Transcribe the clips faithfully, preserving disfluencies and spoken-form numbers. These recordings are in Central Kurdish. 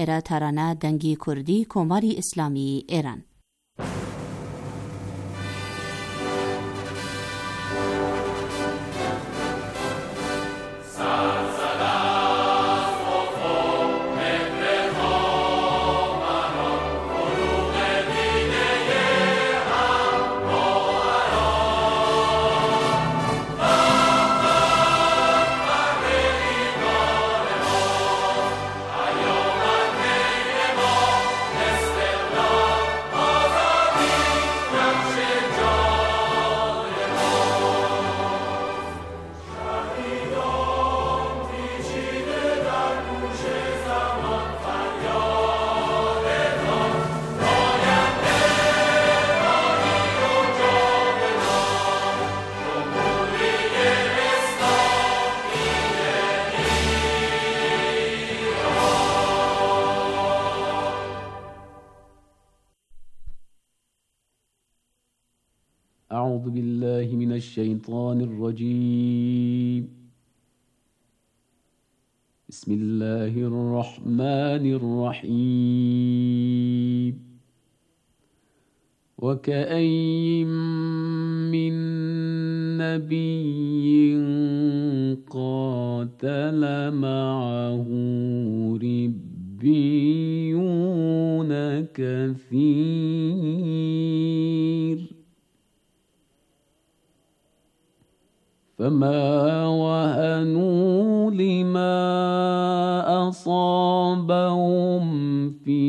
ئێرە تارانە دەنگی کوردی کۆماری ئیسلامی ئێران. أعوذ بالله من الشيطان الرجيم. بسم الله الرحمن الرحيم. وكأين من نبي قاتل معه ربيون كثير فما وهنوا لما أصابهم في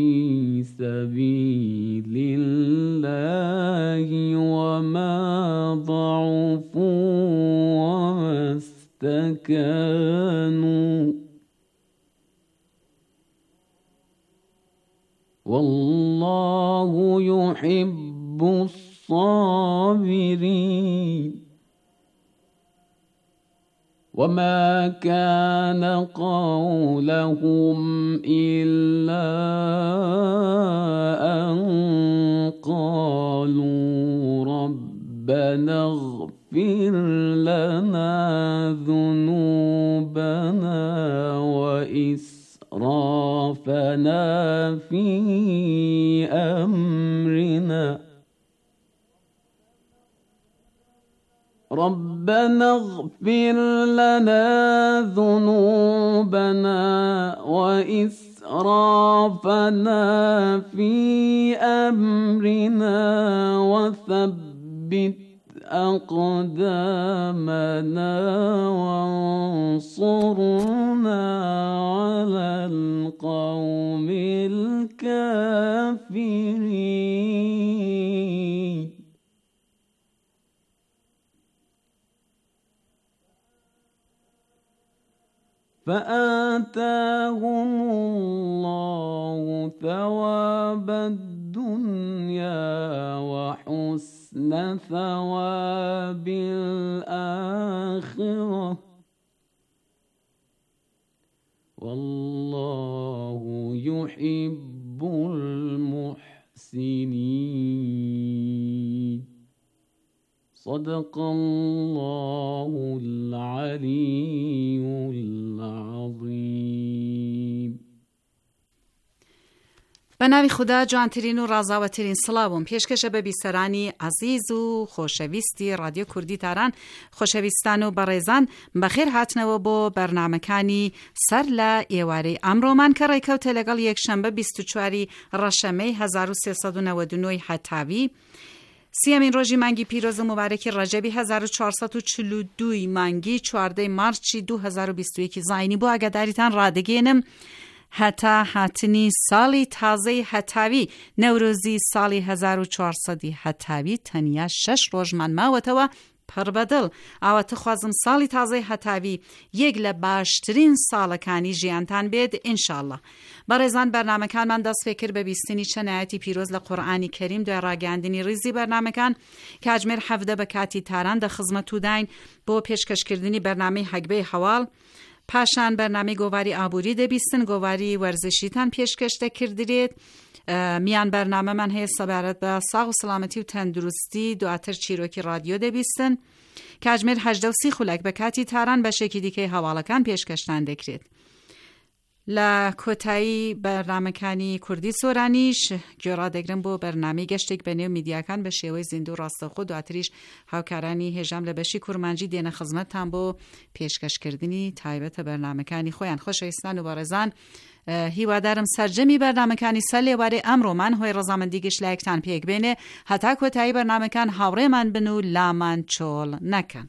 سبيل الله وما ضعفوا وما استكانوا والله يحب الصابرين. وما كان قولهم إلا أن قالوا ربنا اغفر لنا ذنوبنا وإسرافنا في أمرنا ربنا اغفر لنا ذنوبنا وإسرافنا في أمرنا وثبت أقدامنا وانصرنا على القوم الكافرين. فآتاهم الله ثواب الدنيا وحسن ثواب الآخرة والله يحب المحسنين. صدق الله العلي العظيم. بەناوی خوددا جوانترین و ڕازاوەترین سڵاوم پێشکەشە بە بیسەرانی عەزیز و خۆشەویستی رادیۆ کوردی تاران. خۆشەویستان و بەڕێزان بەخێر هاتنەوە بۆ بەرنامەکانی سەر لە ئێوارەی ئەمڕۆمان کە ڕێکەوتە لەگەڵ یەکشەمبە بیست و چواری ڕەشەمەی هەزار و سێسەد و نەوەت و نۆ هەتاوی سیەمین ڕۆژی مانگی پیرۆزە مبارەکی ڕەجەبی هەزار و چوارسەد و چل و دوو مانگی چواردەی مارچی دوو هەزار و بیست و یەک زاینی بۆ ئاگاداریتان ڕادەگەێنم هەتا هاتنی ساڵی تازەی هەتاوی نەورۆزی ساڵی هەزار و چوارسەدی هەتاوی تەنیا شەش ڕۆژمان ماوەتەوە پڕبەدڵ ئاوەتە خوازم ساڵی تازەی هەتاوی یەک لە باشترین ساڵەکانی ژیانتان بێت ئینشاءالله. بەڕێزان بەرنامەکانمان دەست پێ کرد بە بیستنی چەند ئایەتی پیرۆز لە قورئانی کەریم دوای ڕاگەاندنی ڕیزی بەرنامەکان کاتژمێر حەڤدە بە کاتی تاران دە خزمەت و داین بۆ پێشکەشکردنی بەرنامەی هەگبەی هەواڵ. پاشان بەرنامەی گۆڤاری ئابووری دەبیستن، گۆڤاری وەرزشیتان پێشکەش دەکردرێت. میان بەرنامەمان هەیە سەبارەت بە ساغ و سەلامەتی و تەندروستی، دواتر چیرۆکی رادیۆ دەبیستن. کاتژمێر هەژدە و سی خولەک بە کاتی تاران بەشێکی دیکەی هەواڵەکان پێشکەشتان دەکرێت. لە کۆتایی بەرنامەکانی کوردی سۆرانیش گۆڕا دەگرن بۆ بەرنامەی گەشتێک بەنێو میدیاکان بە شێوەی زیندوو ڕاستەوخۆ دواتریش هاوکارانی هێژام لە بەشی کورمانجی دێنە خزمەتتان بۆ پێشکەشکردنی تایبەتە بەرنامەکانی خۆیان. خۆشەویستان و بەڕێزان، هیوادارم سەرجەمی بەرنامەکانی سەر لێوارەی ئەمڕۆمان هۆی ڕەزامەندی گشتلایەکتان پێک بێنێ هەتا کۆتایی بەرنامەکان هاوڕێمان بن و لامان چۆڵ نەکەن.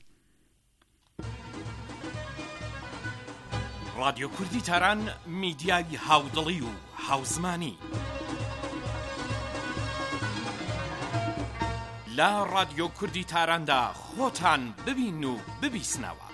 رادیۆ کوردی تاران میدیای هاودڵی و هاوزمانی لە رادیۆ کوردی تاراندا خۆتان ببین و ببیسنەوە.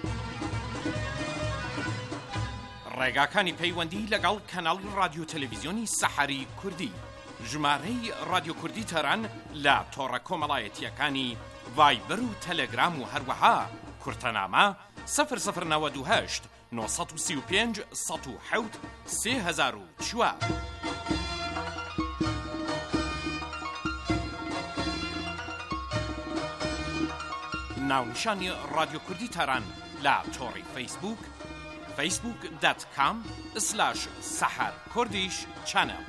ڕێگاکانی پەیوەندی لەگەڵ کەناڵی رادیۆ تەلەڤیزیۆنی سەحەری کوردی، ژمارەی رادیۆ کوردی تاران لە تۆڕە کۆمەڵایەتیەکانی ڤایبەر و تەلەگرام و هەروەها کورتەنامە سەفر سەفر نەوەد و هەشت نۆ سەد و سی و پێنج سەد و حەوت سێ هەزار و چوار. ناونیشانی رادیۆ کوردی تاران لە تۆڕی فەیسبوک فەیسبوک دات کام سلاش سەحەر کوردیش چەنەڵ.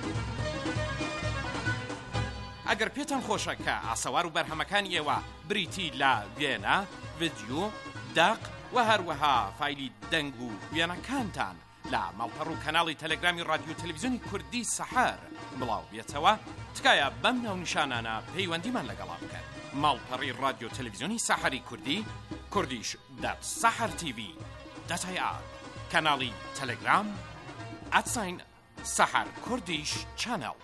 ئەگەر پێتان خۆشە کە ئاسەوار و بەرهەمەکانی ئێوە بریتی لە وێنە، ڤیدیۆ، داق و هەروەها فایلی دەنگ و وێنەکانتان لە ماڵپەڕ و کەناڵی تەلەگرامی رادیۆ تەلەڤیزیۆنی کوردی سەحەر بڵاو بێتەوە، تکایە بەم ناونیشانانە پەیوەندیمان لەگەڵا بکەن. ماڵپەڕی رادیۆ تەلەڤیزیۆنی سەحەری کوردی، کوردیش دات سەحەر تیڤی دەتای ئا، کەناڵی تەلەگرام ئەتساین سەحەر کوردیش چەنەڵ.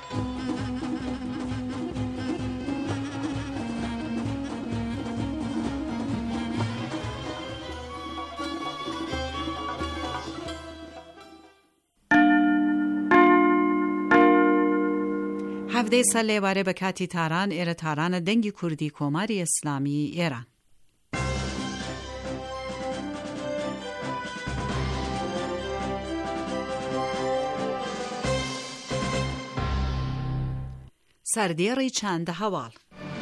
هەفتەی سەر لێوارێ بە کاتی تاران ئێرە تارانە دەنگی کوردی کۆماری ئیسلامی ئێران. سەردێڕی چەندە هەواڵ.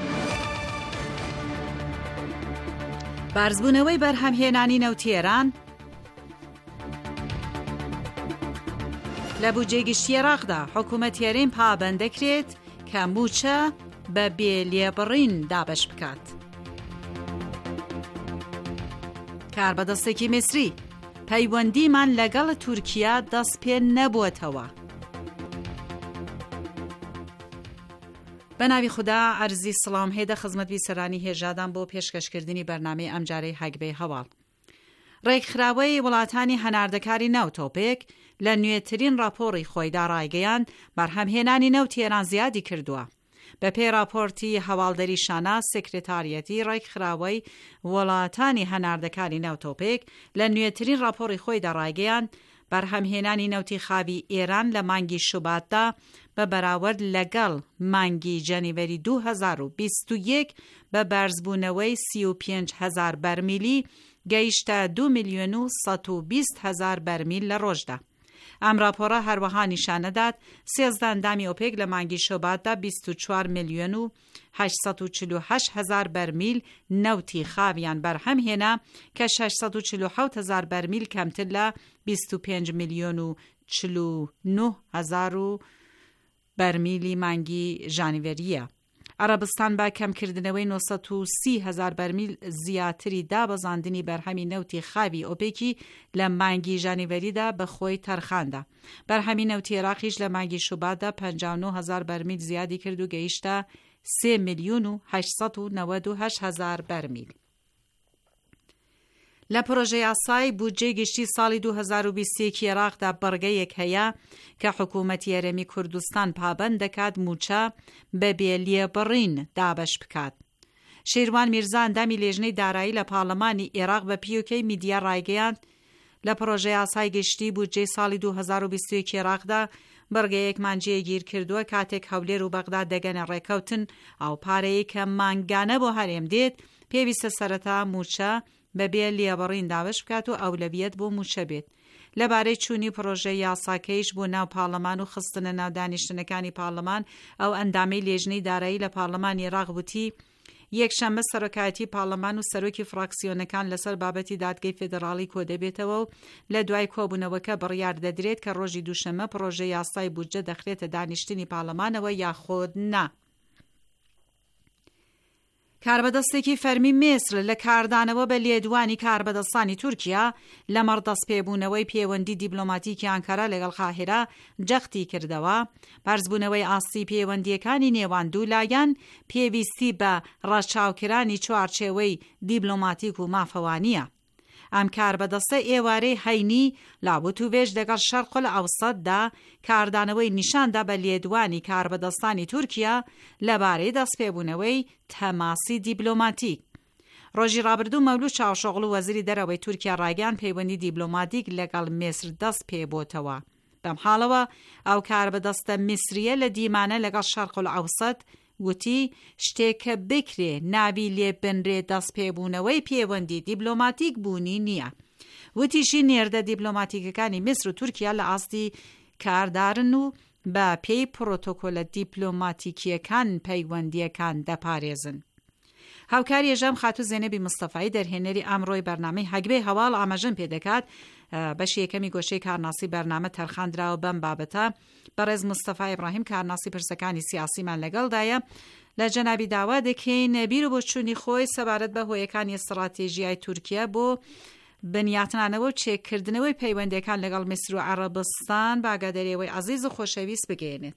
بارزبوونەوەی بەرهەمهێنانی نەوتێران لە بودجێ گشتی عێراقدا حکوومەتیارین پابەند دەکرێت کە موچە بە بێلێبڕین دابەش بکات. کاربەدەستێکی میسری پەیوەندیمان لەگەڵ تورکیا دەست پێ نەبووەتەوە. بەناوی خوددا عەرزی سڵام هێدە خزمەت بیسەرانی هێژادان بۆ پێشکەشکردنی بەرنامەی ئەمجارەی هەگبەی هەواڵ. ڕێکخراوەی وڵاتانی هەناردەکاری ناوتۆپێک لە نوێترین راپۆڕی خۆیدا ڕایگەیاند بەرهەمهێنانی نەوتێران زیادی کردووە. بە پێی راپۆرتی هەواڵدەری شانە سکرێتاریەتی ڕێکخراوەی وڵاتانی هەناردەکاری ناوتۆپێک لە نوێترین راپۆڕی خۆیدا ڕایگەیاند بەرهەمهێنانی نەوتی خاوی ئێران لە مانگی شوباتدا بە بەراورد لەگەڵ مانگی جەنیڤەری دوو هەزار و بیست و یەک بە بەرزبوونەوەی سی و پێنج هەزار بەرمیلی گەیشتە دو میلیۆن و سەد و بیست هەزار بەرمیل لە ڕۆژدا. ئەم راپۆرە هەروەها نیشانەدات سێزدە ئەندامی ئۆپێک لە مانگی شۆباتدا بیست و چوار میلیۆن و هەشت سەد و چل و هەشت هەزار بەرمیل نەوتی خاویان بەرهەم هێنا کە شەشسەد و چل و حەوت هەزار بەرمیل کەمتر لە بیست و پێنج میلیۆن و چل و نۆ هەزار بەرمیلی مانگی ژانیڤێریە. عەرەبستان با کەمکردنەوەی نۆ سەد و سی هەزار بەرمیل زیاتری دابەزاندنی بەرهەمی نەوتی خاوی ئۆپێکی لە مانگی ژانیڤەریدا بە خۆی تەرخاندا. بەرهەمی نەوتی عێراقیش لە مانگی شوباتدا پەنجا و نۆ هەزار بەرمیل زیادی کرد و گەیشتە سێ میلیۆن و هەشت سەد و نەوەد و هەشت هەزار بەرمیل. لە پرۆژەی یاسای بودجێ گشتی ساڵی دوو هەزار و بیست و یەک عێراقدا بەڕگەیەک هەیە کە حکوومەتی هەرێمی کوردستان پابەند دەکات موچە بە بێلێبڕین دابەش بکات. شێروان میرزا ئەندامی لێژنەی دارایی لە پاڵەمانی عێراق بە پیۆکەی میدیا ڕایگەیاند لە پرۆژەی یاسای گشتی بودجێ ساڵی دوو هەزار و بیست و یەک عێراقدا بەڕگەیەکمان جێگیر کردووە کاتێک هەولێر و بەغداد دەگەنە ڕێکەوتن ئەو پارەیە کە مانگانە بۆ هەرێم دێت پێویستە سەرەتا موچە بەبێ لێبڕین دابش بکات و ئەولەویەت بۆ موچە بێت. لەبارەی چوونی پرۆژەی یاساکەیش بۆ ناو پاڵەمان و خستنە ناو دانیشتنەکانی پاڵەمان ئەو ئەندامەی لێژنەی دارایی لە پاڵەمانی عێراق وتی یەکشەممە سەرۆکایەتی پاڵەمان و سەرۆکی فراکسیۆنەکان لەسەر بابەتی دادگەی فێدراڵی کۆ دەبێتەوە و لە دوای کۆبوونەوەکە بڕیار دەدرێت کە ڕۆژی دووشەممە پرۆژە یاسای بودجە دەخرێتە دانیشتنی پاڵەمانەوە یاخۆد نا. کاربەدەستێکی فەرمی میسر لە کاردانەوە بە لێدوانی کاربەدەستانی تورکیا لە مەڕدەست پێبوونەوەی پەیوەندی دیبلۆماتیکی ئانکارا لەگەڵ قاهیرە جەختی کردەوە. بەرزبوونەوەی ئاستی پەیوەندیەکانی نێوان دوو لایەن پێویستی بە ڕەچاوکرانی چوارچێوەی دیبلۆماتیک و مافەوانیە. ئەم کاربەدەستە ئێوارەی هەینی لابوت و وێژ لەگەڵ شەرق ئەوسەددا کاردانەوەی نیشاندا بە لێدوانی کاربەدەستانی تورکیا لەبارەی دەستپێبوونەوەی تەماسی دیبلۆماتیک. ڕۆژی ڕابردوو مەولود چاوشۆغڵ و وەزیری دەرەوەی تورکیا ڕایگەیاند پەیوەندی دیبلۆماتیک لەگەڵ میسر دەست پێبۆتەوە. بەم حاڵەوە ئەو کاربەدەستە میسریە لە دیمانە لەگەڵ شەرق ئەوسەد وتی شتێکە بکرێ ناوی لێ بنرێ دەست پێبوونەوەی پەیوەندی دیبلۆماتیک بوونی نییە. وتیشی نێردە دیبلۆماتیکەکانی میسر و تورکیا لە ئاستی کاردارن و بە پێی پرۆتۆکۆلە دیبلۆماتیکیەکان پەیوەندیەکان دەپارێزن. هاوکاری ێژەم خاتوو زێنەبی مستەفایی دەرهێنەری ئەمڕۆی بەرنامەی هەگبەی هەواڵ ئاماژەم پێدەکات بەشی یەکەمی گۆشەی کارناسی بەرنامە تەرخاندراوە بەم بابەتە. بەڕێز مستەفای ئیبراهیم کارناسی پرسەکانی سیاسیمان لەگەڵدایە. لە جەنابی داوا دەکەین بیر و بۆچوونی خۆی سەبارەت بە هۆیەکانی استراتیژیای تورکیا بۆ بنیاتنانەوە و چێککردنەوەی پەیوەندیەکان لەگەڵ میسر و عەرەبستان باگادەریەوەی عەزیز و خۆشەویست بگەێنێت.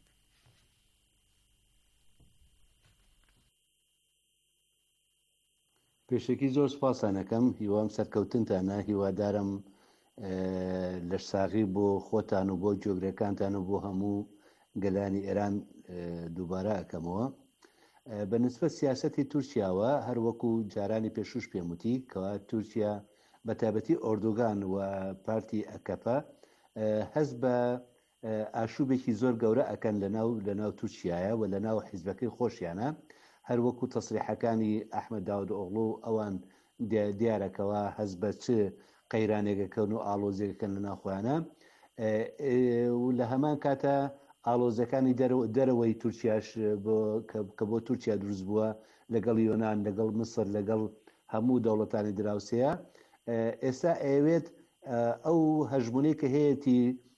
پێشێکی زۆر سپاسانەکەم، هیوام سەرکەوتنتانە، هیوادارم لەش ساغی بۆ خۆتان و بۆ جۆگرەکانتان و بۆ هەموو گەلانی ئێران دووبارە ئەەکەمەوە. بە نسبەت سیاسەتی تورکیاوە هەروەکو جارانی پێشوش پێم وتی کەوا تورکیا بە تایبەتی ئۆردۆگان و پارتی ئەکەپە هەز بە ئاشوبێکی زۆر گەورە ئەکەن لەناو لەناو تورکیایە و لەناو حیزبەکەی خۆشیانە. هەروەکو تەسریحەکانی ئەحمەد داود ئۆغڵو ئەوان دیارەکەوە هەز بە چ قەیرانێکەکەن و ئالۆزێکەکەن لە ناوخۆیانە و لە هەمان کاتە ئالۆزەکانی دەرەوەی تورکیاش کە بۆ تورکیا دروست بووە لەگەڵ یۆنان لەگەڵ مسر لەگەڵ هەموو دەوڵەتانی دراوسەیە. ئێستا ئەوێت ئەو هەژمونەی کە هەیەی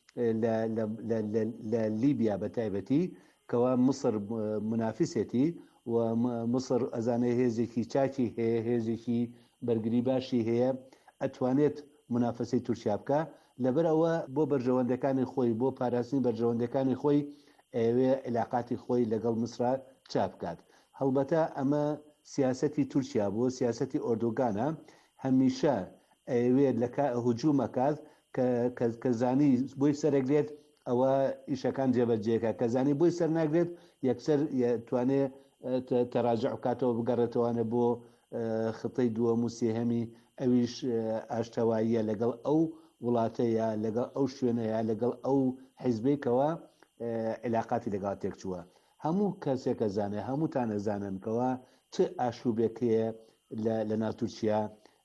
لە لیبیا بە تایبەتی کەوا مسر منافسێتی و مسر ئەزانێ هێزێکی چاکی هەیە، هێزێکی بەرگری باشی هەیە، ئەتوانێت منافسەی تورکیا بکە. لەبەرەوە بۆ بەرژەوەندەکانی خۆی بۆ پاراستنی بەرژەوەندەکانی خۆی ئەوێ علاقاتی خۆی لەگەڵ مسرا چاپ بکات. هەڵبەتە ئەمە سیاسەتی تورکیا بۆ سیاسەتی ئۆردۆگانە هەمیشە ئەوێت لە هجوومەکات کە زانی بۆی سەرەگرێت ئەوە ئیشەکان جێبەجێکە، کە زانی بۆی سەر ناگرێت یەکسەر توانێت تەراجع بکاتەوە بگەڕێتەوەوانە بۆ خطەی دووەم و سێهەمی ئەویش ئاشتەواییە لەگەڵ ئەو وڵاتەیە، لەگەڵ ئەو شوێنەیە، لەگەڵ ئەو حیزبێکەوە علاقاتی لەگەڵ تێکچووە. هەموو کەسێکە زانێ هەمووتان ئەزانن کەوا چه ئاشوبێکەیە لە ناو تورکیا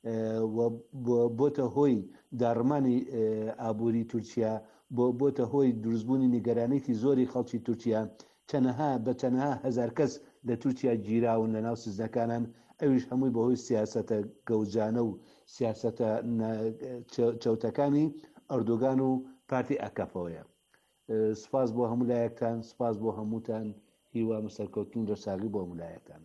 بۆتە هۆی داڕمانی ئابووری تورکیا، بۆتە هۆی دروستبوونی نیگەرانێکی زۆری خەڵکی تورکیا. چەنەها بە تەنها هەزار کەس لە تورکیا گیراون لە ناو سزنەکانان، ئەویش هەمووی بەهۆی سیاسەتە گەوجانە و سیاسەتە چەوتەکانی ئەردۆگان و پارتی ئەکەپەوەیە. سپاس بۆ هەموو لایەکتان، سپاس بۆ هەمووتان، هیوام سەرکەوتن ڕەشاغی بۆ هەموو لایەکتانە.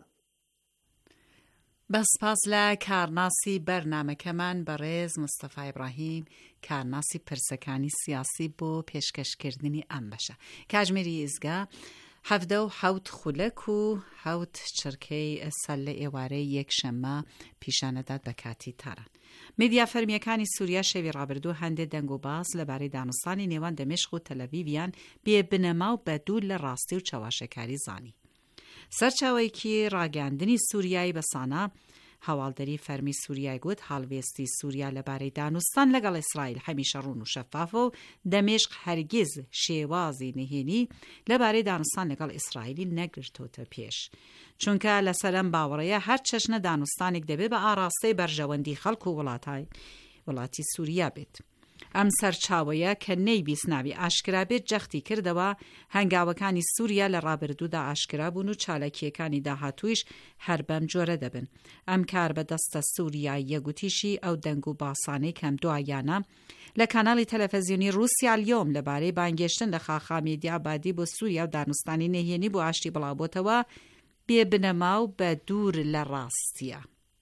بە سپاس لە کارناسی بەرنامەکەمان بەڕێز مستەفای ئیبراهیم، کارناسی پرسەکانی سیاسی بۆ پێشکەشکردنی ئەم بەشە. کاژمێری ئیزگا هەفتە و حەوت خولەک و حەوت چرکەی سەل لە ئێوارەی یەکشەممە پیشانەدات بە کاتی تاران. میدیا فەرمیەکانی سووریا شەوی ڕابردوو هەندێک دەنگ و باس لەبارەی دانوستانی نێوان دەمێشق و تەلەڤیڤیان بێ بنەما و بەدوور لە ڕاستی و چاواشەکاری زانی. سەرچاوەیەکی ڕاگەاندنی سووریایی بە سانە هەواڵدەری فەرمی سووریای گوت هاڵوێستی سووریا لەبارەی دانوستان لەگەڵ ئیسرائیل هەمیشە ڕوون و شەفافە و دەمێشق هەرگیز شێوازی نهێنی لەبارەی دانوستان لەگەڵ ئیسرائیلی نەگرتۆتە پێش، چونکە لەسەرم باوەڕەیە هەر چەشنە دانوستانێک دەبێت بە ئاراستەی بەرژەوەندی خەڵک و وڵاتی سووریا بێت. ئەم سەرچاوەیە کە نەیبیست ناوی ئاشکرابێت جەختی کردەوە هەنگاوەکانی سووریا لە ڕابردوودا ئاشکرا بوون و چالاکیەکانی داهاتوویش هەر بەم جۆرە دەبن. ئەم کار بەدەستە سووریا یەگوتیشی ئەو دەنگ و باسانەی کەم دوایانە لە کاناڵی تەلەڤیزیۆنی رووسیا لیۆم لەبارەی بانگێشتن لە خاخامی ئابادی بۆ سووریا و دانوستانی نەهێنی بۆ ئاشتی بڵاوبۆتەوە بێ بنەما و بە دوور لە ڕاستیە.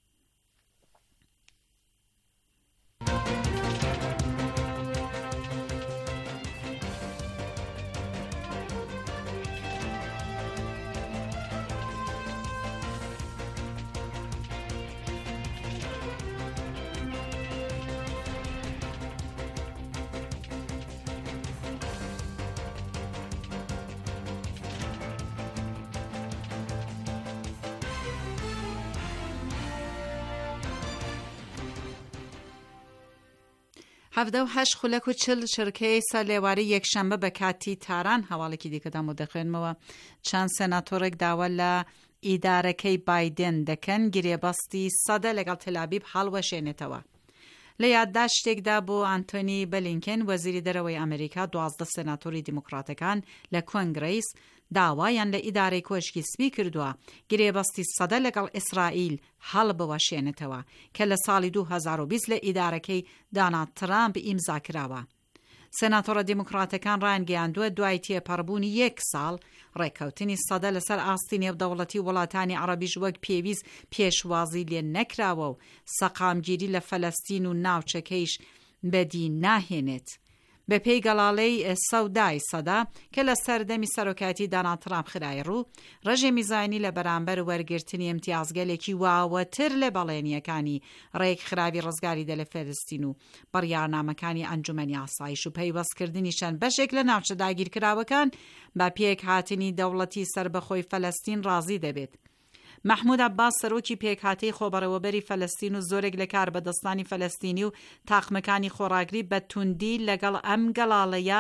هەفتە و هەشت خولەک و چل شرکەی سەرلێواری یەکشەمبە بە کاتی تاران هەواڵێکی دیکەدام و دەخوێنمەوە چەند سێناتۆرێک داوا لە ئیدارەکەی بایدن دەکەن گرێبەستی سەدە لەگەڵ تەلابیب هەڵوەشێنێتەوە. لە یادداشتێکدا بۆ ئانتۆنی بلینکن وەزیری دەرەوەی ئەمریکا دوازدە سێناتۆری دیموکراتەکان لە کۆنگرەیس داوایان لە ئیدارەی کۆشکی سپی کردووە گرێبەستی سەدە لەگەڵ ئیسرائیل هەڵ بوەشێنێتەوە کە لە ساڵی دوو هەزار و بیست لە ئیدارەکەی دانالد ترامپ ئیمزا کراوە. سێناتۆرە دیموکراتەکان ڕایانگەیاندووە دوای تێپەڕبوونی یەک ساڵ ڕێککەوتنی سەدە لەسەر ئاستی نێودەوڵەتی وڵاتانی عەرەبیش وەک پێویست پێشوازی لێ نەکراوە و سەقامگیری لە فەلەستین و ناوچەکەیش بەدی ناهێنێت. بە پێی گەڵاڵەی سەودای سەدا کە لە سەردەمی سەرۆکاتی دانالد ترامپ خرای ڕوو ڕێژێ میزانی لە بەرامبەر وەرگرتنی ئیمتیازگەلێکی واوەتر لە بەڵێنیەکانی ڕێک خراوی ڕزگاری دە لە فەلەستین و بڕیارنامەکانی ئەنجومەنی ئاسایش و پەیوەستکردنی چەند بەشێک لە ناوچە داگیرکراوەکان بە پێک هاتنی دەوڵەتی سربەخۆی فەلەستین ڕازی دەبێت. محمود عباس سەرۆکی پێکهاتەی خۆبەڕەوەبەری فەلەستین و زۆرێک لە کاربەدەستانی فەلەستینی و تاقمەکانی خۆراگری بە توندی لەگەڵ ئەم گەڵاڵەیە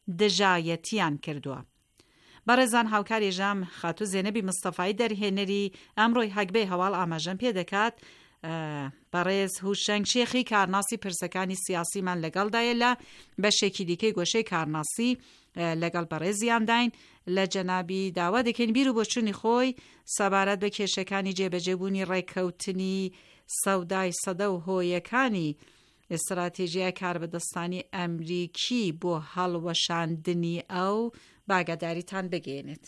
دژایەتیان کردووە. بەڕێزان هاوکاری ژام خاتوو زێنەبی مستەفایی دەرهێنەری ئەمڕۆی هەگبەی هەواڵ ئاماژەم پێ دەکات. بەڕێز هوشەنگ شێخی کارناسی پرسەکانی سیاسیمان لەگەڵدایە لە بەشێکی دیکەی گۆشەی کارناسی لەگەڵ بەڕێزیان داین لە جەنابی داوا دەکەین بیر و بۆچوونی خۆی سەبارەت بە کێشەکانی جێبەجێبوونی ڕێککەوتنی سەودای سەدە و هۆیەکانی استراتیژیای کاربەدەستانی ئەمریکی بۆ هەڵوەشاندنی ئەو باگەداریتان بگێنێت.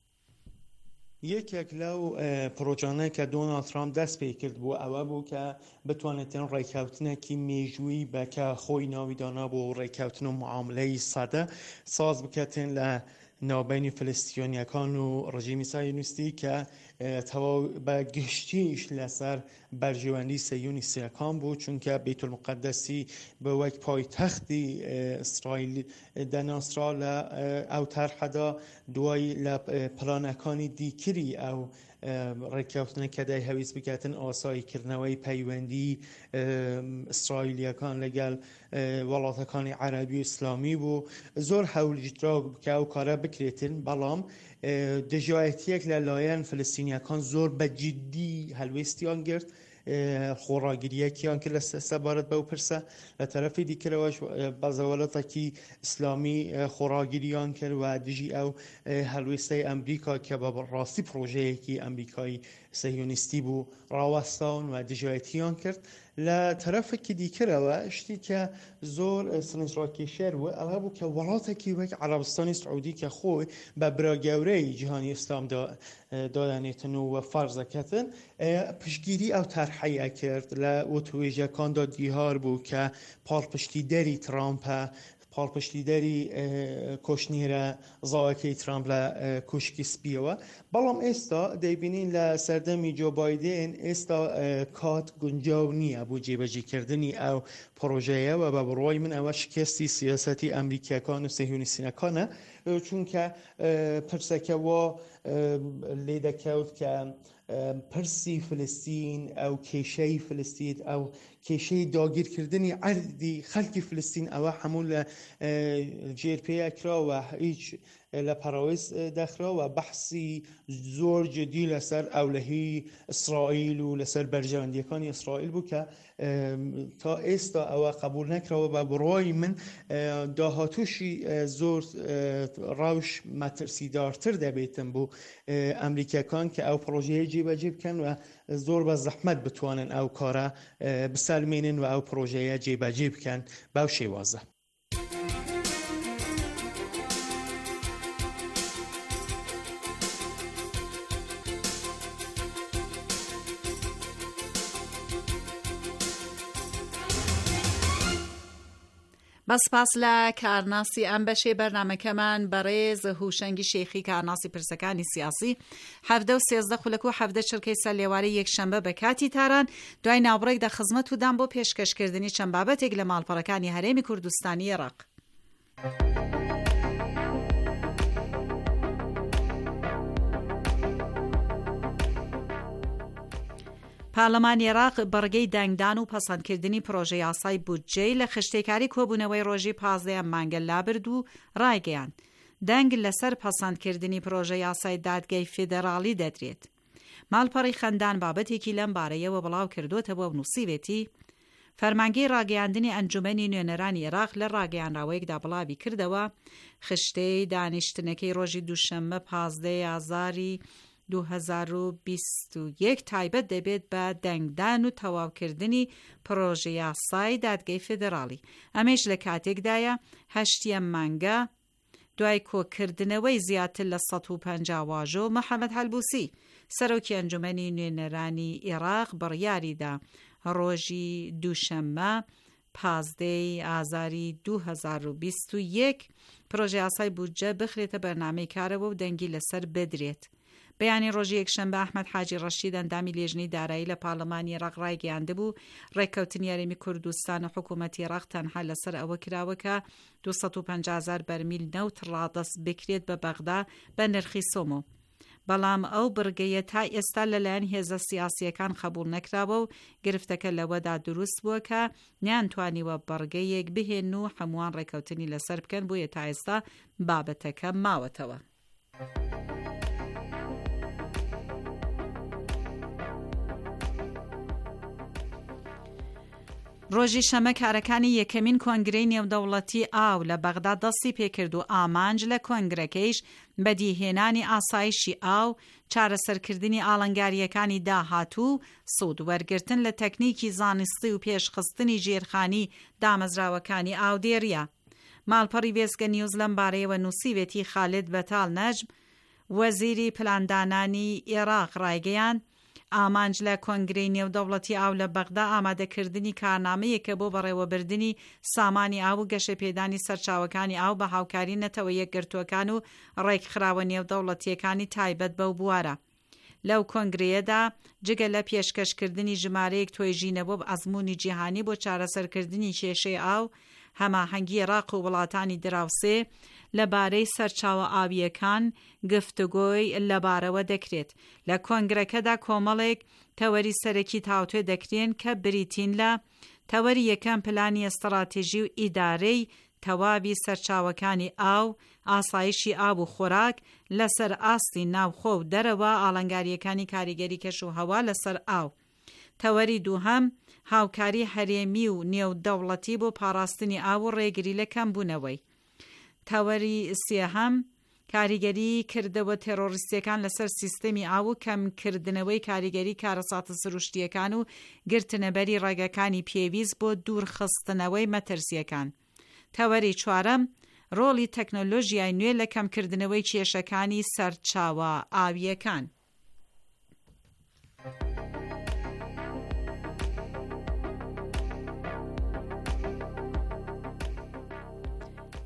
یەکێک لەو پرۆژانەی کە دۆناڵد ترامپ دەست پێ کرد بوو ئەوە بوو کە بتوانێتن ڕێککەوتنێکی مێژووی بەکە خۆی ناوی دانا بۆ ڕێککەوتن و معاملەی سەدە ساز بکەتن لە ناوبینی فلستیۆنیەکان و ڕژیمی سایۆنیستی کە تەواو بە گشتیش لەسەر بەرژێوەندی سەیۆنیستیەکان بوو چونکە بەیتولمقەدەسی بە وەک پایتەختی ئیسرائیل دەناسرا لە ئەو تەرحەدا دوای لە پلانەکانی دیکری ئەو ڕێککەوتنە کە دای هەویست بکاتن ئاساییکردنەوەی پەیوەندی ئیسرائیلیەکان لەگەڵ وڵاتەکانی عەرەبی و ئیسلامی بوو زۆر هەوڵیدرا بکە و کارە بکرێتن بەڵام دژایەتیەک لە لایەن فلستینیەکان زۆر بەجددی هەلوێستیان گرت خۆڕاگیریەکیان کرد لە سەبارەت بەو پرسە لە تەرەفی دیکەرەوەش بەزەوەڵەتێکی ئیسلامی خۆڕاگیریان کرد و دژی ئەو هەلوێستەی ئەمریکا کە بە ڕاستی پرۆژەیەکی ئەمریکایی سەهیۆنیستی بوو ڕاوەستاون و دژایەتیان کرد. لە تەرەفێکی دیکەرەوە شتی کە زۆر سنجڕاکێشەر بوو ئەوە بوو کە وڵاتێکی وەک عەرەبستانی سعودی کە خۆی بە براگەورەی جیهانی ئیسلام دادانێتن و فەرزەکەتن پشتگیری ئەو تەرحەیە کرد لە وتوێژەکاندا دیهار بوو کە پاڵپشتیدەری ترامپە پاڵپشتیدەری کۆشنیرە زاوەکەی ترامپ لە کوشکی سپیەوە بەڵام ئێستا دەیبینین لە سەردەمی جۆ بایدن ئێستا کات گونجاو نییە بۆ جێبەجێکردنی ئەو پرۆژەیەوە بە بڕوای من ئەوە شکستی سیاسەتی ئەمریکیەکان و سەهیۆنیستیەکانە چونکە پرسەکەەوە لێ دەکەوت کە پرسی فلستین ئەو کێشەی فلستین ئەو کێشەی داگیرکردنی عەردی خەڵکی فلستین ئەوە هەموو لە جێرپێیە کراوە، هیچ لە پەراویز دەخراوە بەحسی زۆر جدی لەسەر ئەولەهی ئیسرائیل و لەسەر بەرژەوەندیەکانی ئیسرائیل بوو کە تا ئێستا ئەوە قبول نەکراوە بە بڕوای من داهاتوشی زۆر ڕەوش مەترسیدارتر دەبێتن بۆ ئەمریکەکان کە ئەو پرۆژەیە جێبەجێ بکەن و زۆر بە زەحمەت بتوانن ئەو کارە بسەلمێنن و ئەو پرۆژەیە جێبەجێ بکەن بەو شێوازە. بەسپاس لە کارناسی ئەم بەشێ بەرنامەکەمان بەڕێز هوشەنگی شێخی کارناسی پرسەکانی سیاسی هەفتە و سێزدە خولەک و هەفتە چرکەی سەر لێوارەی یەکشەمبە بە کاتی تاران دوای ناوبڕێک دە خزمەت و دام بۆ پێشکەشکردنی چەند بابەتێک لە ماڵپەڕەکانی هەرێمی کوردستانی عێراق. پارلەمانی عێراق بەڕگەی دەنگدان و پەسەندکردنی پرۆژەی یاسای بودجەی لە خشتێکاری کۆبوونەوەی ڕۆژی پازدەیان مانگە لابرد و ڕایگەیاند. دەنگ لەسەر پەسەندکردنی پرۆژەی یاسای دادگای فیدراڵی دەدرێت. ماڵپەڕی خەندان بابەتێکی لەم بارەیەوە بڵاو کردوتەوە و نووسیوێتی فەرمانگەی ڕاگەیاندنی ئەنجومەنی نوێنەرانی عێراق لە ڕاگەیانراوەیەکدا بڵاوی کردەوە خشتەی دانیشتنەکەی ڕۆژی دووشەممە پازدەی ئازاری دوو هەزار و بیست و یەک تایبەت دەبێت بە دەنگدان و تەواوکردنی پرۆژەی یاسای دادگای فیدراڵی. ئەمەش لە کاتێکدایە هەشتیەم مانگە دوای کۆکردنەوەی زیاتر لە سەد و پەنجا واژۆ محەممەد هەلبوسی سەرۆکی ئەنجومەنی نوێنەرانی عێراق بڕیاریدا ڕۆژی دووشەممە پازدەی ئازاری دوو هەزار و بیست و یەک پرۆژەی یاسای بودجە بخرێتە بەرنامەی کارەوە و دەنگی لەسەر بدرێت. بەیانی ڕۆژی یەکشەمبە ئەحمەد حاجی ڕەشید ئەندامی لێژنەی دارایی لە پارلەمانی عێراق ڕایگەیاندبوو ڕێککەوتنی یاریمی کوردستان و حکوومەتی عێراق تەنها لەسەر ئەوە کراوە کە دوو سەد و پەنجا هەزار بەرمیل نەوت ڕادەست بکرێت بە بەغدا بە نرخی سۆمۆ. بەڵام ئەو بڕگەیە تا ئێستا لەلایەن هێزە سیاسیەکان قبول نەکراوە و گرفتەکە لەوەدا دروست بووە کە نیانتوانیوە بڕگەیەک بهێن و هەمووان ڕێککەوتنی لەسەر بکەن بۆیە تا ئێستا بابەتەکە ماوەتەوە. ڕۆژی شەمە کارەکانی یەکەمین کۆنگرەی نێودەوڵەتی ئاو لە بەغدا دەستی پێکرد و ئامانج لە کۆنگرەکەیش بەدیهێنانی ئاسایشی ئاو، چارەسەرکردنی ئاڵنگاریەکانی داهاتوو، سوود وەرگرتن لە تەکنیکی زانستی و پێشخستنی ژێرخانی دامەزراوەکانی ئاودێریە. ماڵپەڕی وێزگە نیوز لەم بارەیەوە نووسیوێتی خالد بەتاڵ نەجم وەزیری پلاندانانی عێراق ڕایگەیاند ئامانج لە کۆنگرەی نێودەوڵەتی ئاو لە بەغدا ئامادەکردنی کارنامەیەکە بۆ بەڕێوەبردننی سامانی ئاو و گەشەپێدانی سەرچاوەکانی ئاو بە هاوکاری نەتەوە یەکگرتووەکان و ڕێکخراوە نێودەوڵەتیەکانی تایبەت بەو بوارە. لەو کۆنگرەیەدا جگە لە پێشکەشکردنی ژمارەیەک تۆیژینەوە بە ئەزموونی جیهانی بۆ چارەسەرکردنی کێشەی ئاو، هەماهەنگی عێراق و وڵاتانی دراوسێ لەبارەی سەرچاوە ئاویەکان گفتوگۆی لەبارەوە دەکرێت. لە کۆنگرەکەدا کۆمەڵێک تەوەری سەرەکی تاوتوێ دەکرێن کە بریتین لە تەوەری یەکەم پلانی ئەستراتێژی و ئیدارەی تەواوی سەرچاوەکانی ئاو، ئاسایشی ئاو و خۆراک لەسەر ئاستی ناوخۆ و دەرەوە ئاڵنگاریەکانی کاریگەری کەش و هەوا لەسەر ئاو. تەوەری دووهەم هاوکاری هەرێمی و نێودەوڵەتی بۆ پاراستنی ئاو و ڕێگری لە کەمبوونەوەی. تەوەری سێهەم کاریگەری کردەوە تێرۆریستیەکان لەسەر سیستەمی ئاو و کەمکردنەوەی کاریگەری کارەساتە سروشتیەکان و گرتنەبەری ڕێگەکانی پێویست بۆ دوورخستنەوەی مەترسیەکان. تەوەری چوارەم ڕۆڵی تەکنۆلۆژیای نوێ لە کەمکردنەوەی کێشەکانی سەرچاوە ئاویەکان.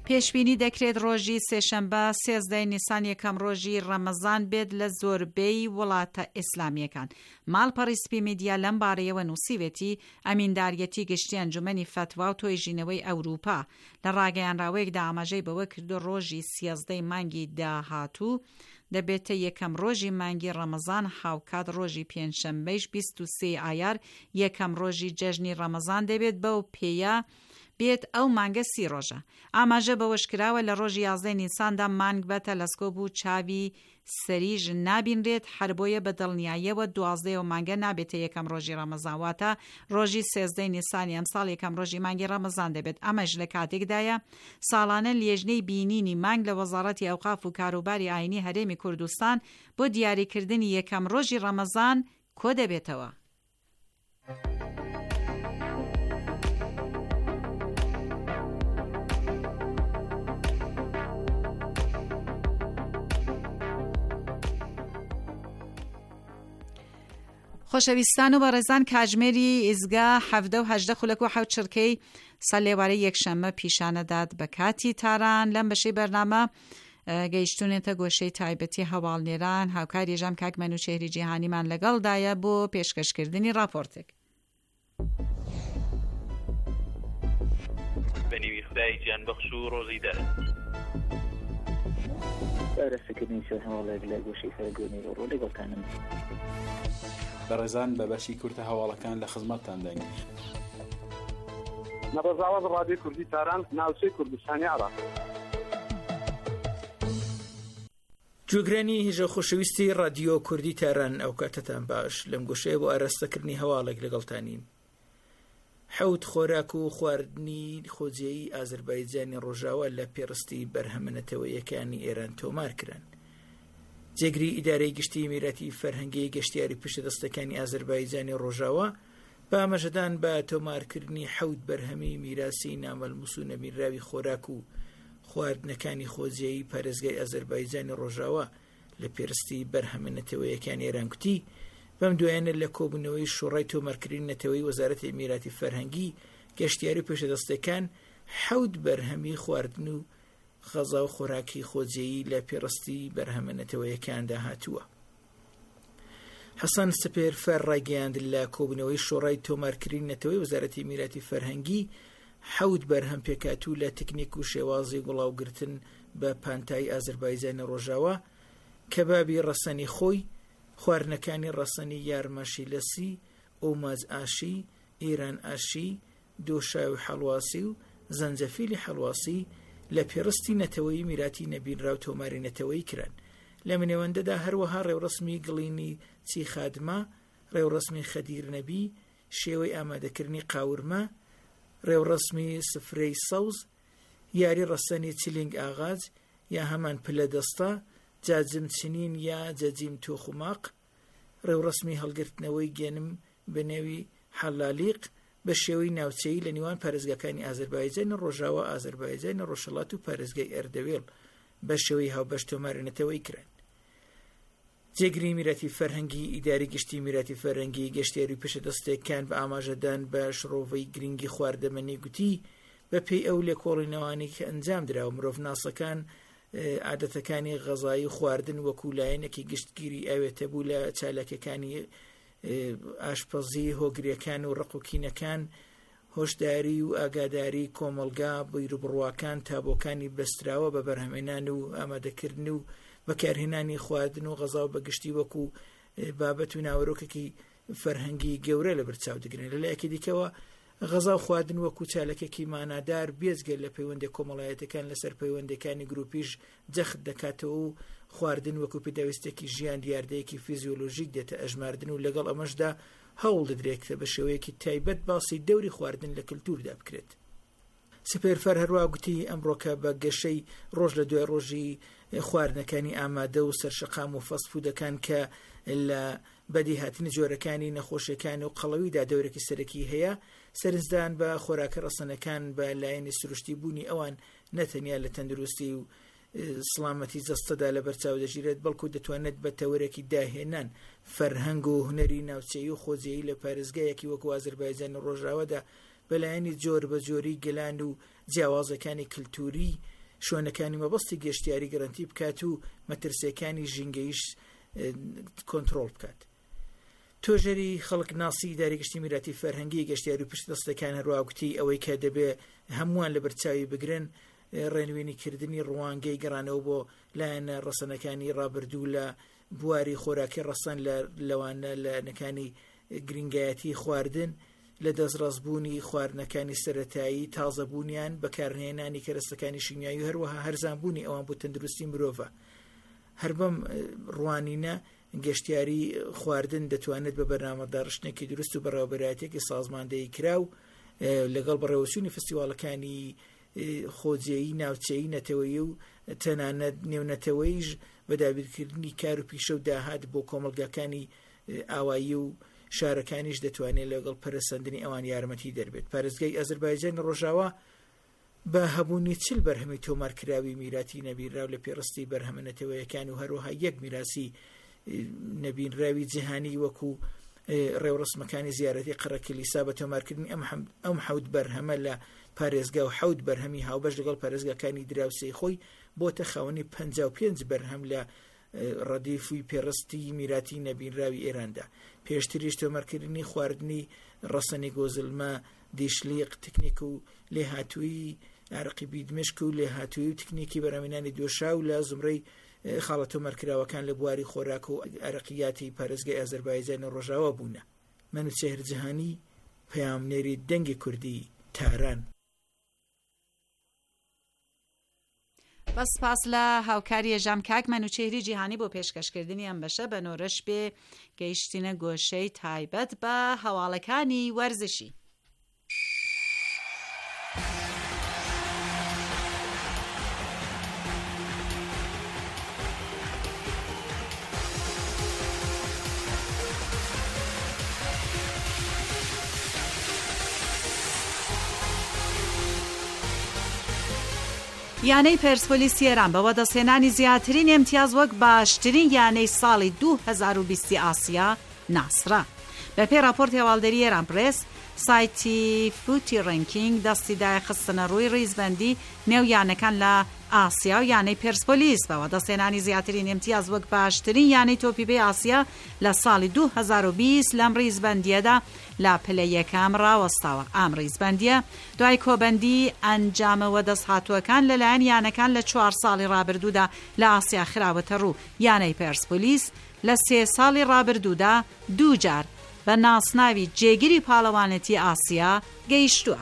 پێشبینی دەکرێت ڕۆژی سێشەمبە سێزدەی نیسان یەکەم ڕۆژی ڕەمەزان بێت لە زۆربەی وڵاتە ئیسلامیەکان. ماڵپەڕی سپی میدیا لەم بارەیەوە نووسیوێتی ئەمینداریەتی گشتی ئەنجومەنی فتوا و تۆیژینەوەی ئەوروپا لە ڕاگەیاندراوەیەکدا ئاماژەی بەوە کردو ڕۆژی سیازدەی مانگی داهاتوو دەبێتە یەکەم ڕۆژی مانگی ڕەمەزان هاوکات ڕۆژی پێنجشەمبەیش بیست و سێ ئایار یەکەم ڕۆژی جەژنی ڕەمەزان دەبێت بەو پێیە بێت ئەو مانگە سی ڕۆژە. ئاماژە بەوەش کراوە لە ڕۆژی یازدەی نیساندا مانگ بە تەلەسکۆپ و چاوی سەریژ نابینرێت، هەر بۆیە بە دڵنیاییەوە دوازدەیەوە مانگە نابێتە یەکەم ڕۆژی ڕەمەزان، واتە ڕۆژی سێزدەی نیسانی ئەمساڵ یەکەم ڕۆژی مانگی ڕەمەزان دەبێت. ئەمەش لە کاتێکدایە ساڵانە لێژنەی بینینی مانگ لە وەزارەتی ئەوقاف و کاروباری ئاینی هەرێمی کوردستان بۆ دیاریکردنی یەکەم ڕۆژی ڕەمەزان کۆ دەبێتەوە. خۆشەویستان و بەڕێزان، کاتژمێری ئیزگا حەڤدە و هەژدە خولەک و حەوت چرکەی سەلێوارەی یەکشەممە پیشانەدات بە کاتی تاران. لەم بەشەی بەرنامە گەیشتونێتە گۆشەی تایبەتی هەواڵنێران. هاوکاری ژەم کاک مەنوچێری جیهانیمان لەگەڵدایە بۆ پێشکەشکردنی راپۆرتێک. بەنیوی خدای گیان بەخش و ڕۆزی دەر بارەسەکردنی سەر هەواڵێک لە گۆشەی فەرگۆنی ڕۆ لەگەڵتانم. بەڕێزان بە بەشی کورتە هەواڵەکان لە خزمەتتان دەنگ. نەڕۆژاوەز ڕادیۆ کوردی تاران، ناوچەی کوردستانی عێراق. جوگرانی هێژە خۆشەویستی ڕادیۆ کوردی تاران، ئەو کاتتان باش. لەم گۆشەیە بۆ ئاراستەکردنی هەواڵێک لەگەڵتانین. حەوت خۆراک و خواردنی خۆجێی ئازەربایجانی ڕۆژاوە لە پێڕستی بەرهەمەنەتەوەیەکانی ئێران تۆمار کران. جێگری ئیدارەی گشتی میراتی فەرهەنگی گەشتیاری پشتدەستەکانی ئازەربایجانی ڕۆژاوە بە ئاماژەدان بە تۆمارکردنی حەوت بەرهەمی میراسی نامەلموس و نەبینراوی خۆراک و خواردنەکانی خۆجێی پارێزگای ئازەربایجانی ڕۆژاوە لە پێڕستی بەرهەمەنەتەوەیەکانی ئێران کوتی بەم دوایانە لە کۆبوونەوەی شوڕای تۆمارکردنی نەتەوەی وەزارەتی میراتی فەرهەنگی گەشتیاری پێشەدەستەکان حەوت بەرهەمی خواردن و غەزا و خۆراکی خۆجێیی لە پێڕستی بەرهەمەنەتەوەیەکاندا هاتووە. حەسان سپێر فەر ڕایگەیاند لە کۆبوونەوەی شۆڕای تۆمارکردنی نەتەوەی وەزارەتی میراتی فەرهەنگی حەوت بەرهەم پێکاتوو لە تکنیک و شێوازی گوڵاوگرتن بە پانتای ئازەربایجانی ڕۆژاوە، کەبابی ڕەسەنی خۆی، خواردنەکانی ڕەسەنی یارمەشی لەسی، ئۆماز ئاشی، ئیران ئاشی، دۆشاوی حەڵواسی و زەنجەفیلی حەڵواسی لە پێڕستی نەتەوەی میراتی نەبینراو تۆماری نەتەوەی کران. لە منێوەندەدا هەروەها ڕێوڕسمی گڵینی چی خادمە، ڕێوڕسمی خەدیر نەبی، شێوەی ئامادەکردنی قاورمە، ڕێوڕسمی سفرەی سەوز، یاری ڕەسەنی چلینگ ئاغاز یا هەمان پلە دەستە، جاجم چنین یا جەجیم تۆخماق، ڕێوڕسمی هەڵگرتنەوەی گێنم بنێوی حەلالیق بە شێوەی ناوچەیی لە نیوان پارێزگاکانی ئازەربایجان ڕۆژاوە، ئازەربایجان ڕۆژهەڵات و پارێزگای ئەردەوێڵ بە شێوەی هاوبەش تۆمارێنەتەوەی کران. جێگری میراتی فەرهەنگی ئیداری گشتی میراتی فەرهەنگی گەشتیاری پێشەدەستەکان بە ئاماژەدان بە شڕۆڤەی گرنگی خواردەمەنی گوتی بە پێی ئەو لێکۆڵینەوانی کە ئەنجام درا و مرۆڤ ناسەکان عادەتەکانی غەزایی خواردن وەکو لایەنێکی گشتگیری ئاوێتە بوو لە چالاکەکانی ئاشپەزی هۆگریەکان و ڕقوکینەکان، هۆشداری و ئاگاداری کۆمەلگا بیرروبڕواکان تابۆکانی بەستراوە بە بەرهەمێنان و ئامادەکردن و بەکارهێنانی خواردن و غەزا و بەگشتی وەکو بابەت و ناوەڕۆکێکی فەرهەنگی گەورە لە بەرچاو دەگرێن. لەلایەکی دیکەوە غەزا و خواردن وەکو چالەکێکی مانادار بێزگەل لە پەیوەندی کۆمەڵایەتەکان لەسەر پەیوەندەکانی گروپیش جەخت دەکاتەوە و خواردن وەکو پێداویستێکی ژیان دیاردەیەکی فیزیۆلۆژیک دێتە ئەژماردن و لەگەڵ ئەمەشدا هەوڵ دەدرێتە بە شێوەیەکی تایبەت باسی دەوری خواردن لە کللتوردا بکرێت. سپێرفەر هەروە گوتی ئەمڕۆکە بە گەشەی ڕۆژ لە دوای ڕۆژی خواردنەکانی ئامادە و سەرشەقام و فەسفودەکان کە لە بەدی هاتنی جۆرەکانی نەخۆشیەکان و قەڵەویدا دەورێکی سەرەکی هەیە، سەرنجدان بە خۆراکە ڕەسەنەکان بە لایەنی سروشتی بوونی ئەوان نەتەنیا لە تەندروستی و سڵامەتی جەستەدا لە بەرچاو دەژیرێت، بەڵکو دەتوانێت بە تەورێکی داهێنان فەرهەنگ و هونەری ناوچەیی و خۆجێیی لە پارێزگایەکی وەکو ئازەربایجانی ڕۆژاوەدا بەلایەنی جۆر بە جۆری گەلان و جیاوازەکانی کللتوری شوێنەکانی مەبەستی گەشتیاری گەرانتی بکات و مەترسیەکانی ژینگەیش کۆنتترۆل بکات. تۆژەری خەڵک ناسی داریگەشتی میراتی فەرهەنگی گەشتیاری و پشتدەستەکان هەروواگوتی ئەوەی کە دەبێ هەمووان لە بەرچاوی بگرن ڕێنوێنیکردنی ڕوانگەی گەڕانەوە بۆ لایەنە ڕەسەنەکانی ڕابردوو لە بواری خۆراکی ڕەسەن لە لەوانە لە نەکانی گرنگایەتی خواردن لە دەستڕاستبوونی خواردنەکانی سەرەتایی تازەبوونیان بەکارهێنانی کەرەستەکانی شیمیایی و هەروەها هەرزانبوونی ئەوان بۆ تەندروستی مرۆڤە. هەر بەم ڕوانینە گەشتیاری خواردن دەتوانێت بە بەرنامەدا ڕشتێکی دروست و بەڕێوەبەرایەتێکی سازماندەی کرا و لەگەڵ بەڕێوەچوونی فستیواڵەکانی خۆجێیی ناوچەیی نەتەوەیی و تەنانەت نێونەتەوەیش بەدابیرکردنی کار و پیشە و داهات بۆ کۆمەلگاکانی ئاوایی و شارەکانیش دەتوانێت لەگەڵ پەرسەندنی ئەوان یارمەتی دەربێت. پارێزگای ئەزەربایجان ڕۆژاوا بە هەبوونی چل بەرهەمی تۆمارکراوی میراتی نەبینراو لە پێڕستی بەرهەمە نەتەوەیەکان و هەروەها یەک میراسی نەبینراوی جیهانی وەکو ڕێوڕسمەکانی زیارەتی قڕە کلیسا بە تۆمارکردنی ئەم حەوت بەرهەمە لە پارێزگا و حەوت بەرهەمی هاوبەش لەگەڵ پارێزگاکانی دراوسەی خۆی بۆتە خاوەنی پەنجا و پێنج بەرهەم لە ڕەدیفی پێڕستی میراتی نەبینراوی ئێراندا. پێشتریش تۆمارکردنی خواردنی ڕەسەنی گۆزلمە دیشلیق تکنیک و لێهاتووی عرقی بیدمشک و لێهاتووی و تکنیکی بەرامێنانی دۆشا و لە زمرەی خاڵە تۆمارکراوەکان لە بواری خۆراک و عرقیاتی پارێزگای ئەزەربایجان ڕۆژاوا بوونە. مەنوچێهر جیهانی، پەیامنێری دەنگی کوردی، تاران. بەس سپاس لە هاوکاری ژەم کاک مەنوچێهری جیهانی بۆ پێشکەشکردنی ئەم بەشە بە نۆرەش بێ گەیشتینە گۆشەی تایبەت بە هەواڵەکانی وەرزشی. یانەی پێرسپۆلیسی ئێران بەوە دەستهێنانی زیاترین ئیمتیاز وەک باشترین یانەی ساڵی دوو هەزار و بیست ئاسیا ناسرا. بەپێی راپۆرتی هەواڵدەری ئێران پرێس، سایتی فوتی ڕنکینگ دەستی دای خستنە ڕووی ڕیزبەندی نێو یانەکان لە ئاسیا و یانەی پێرسپۆلیس بەوە دەستهێنانی زیاترین ئیمتیاز وەک باشترین یانەی تۆپیبەی ئاسیا لە ساڵی دوو هەزار و بیست لەم ڕیزبەندیەدا لە پلە یەکەم ڕاوەستاوە. ئام ڕیزبەندیە دوای کۆبەندی ئەنجامەوە دەستهاتووەکان لەلایەن یانەکان لە چوار ساڵی ڕابردوودا لە ئاسیا خراوەتە ڕوو. یانەی پێرسپۆلیس لە سێ ساڵی ڕابردوودا دوو جار بە ناسناوی جێگیری پاڵەوانەتی ئاسیا گەیشتووە.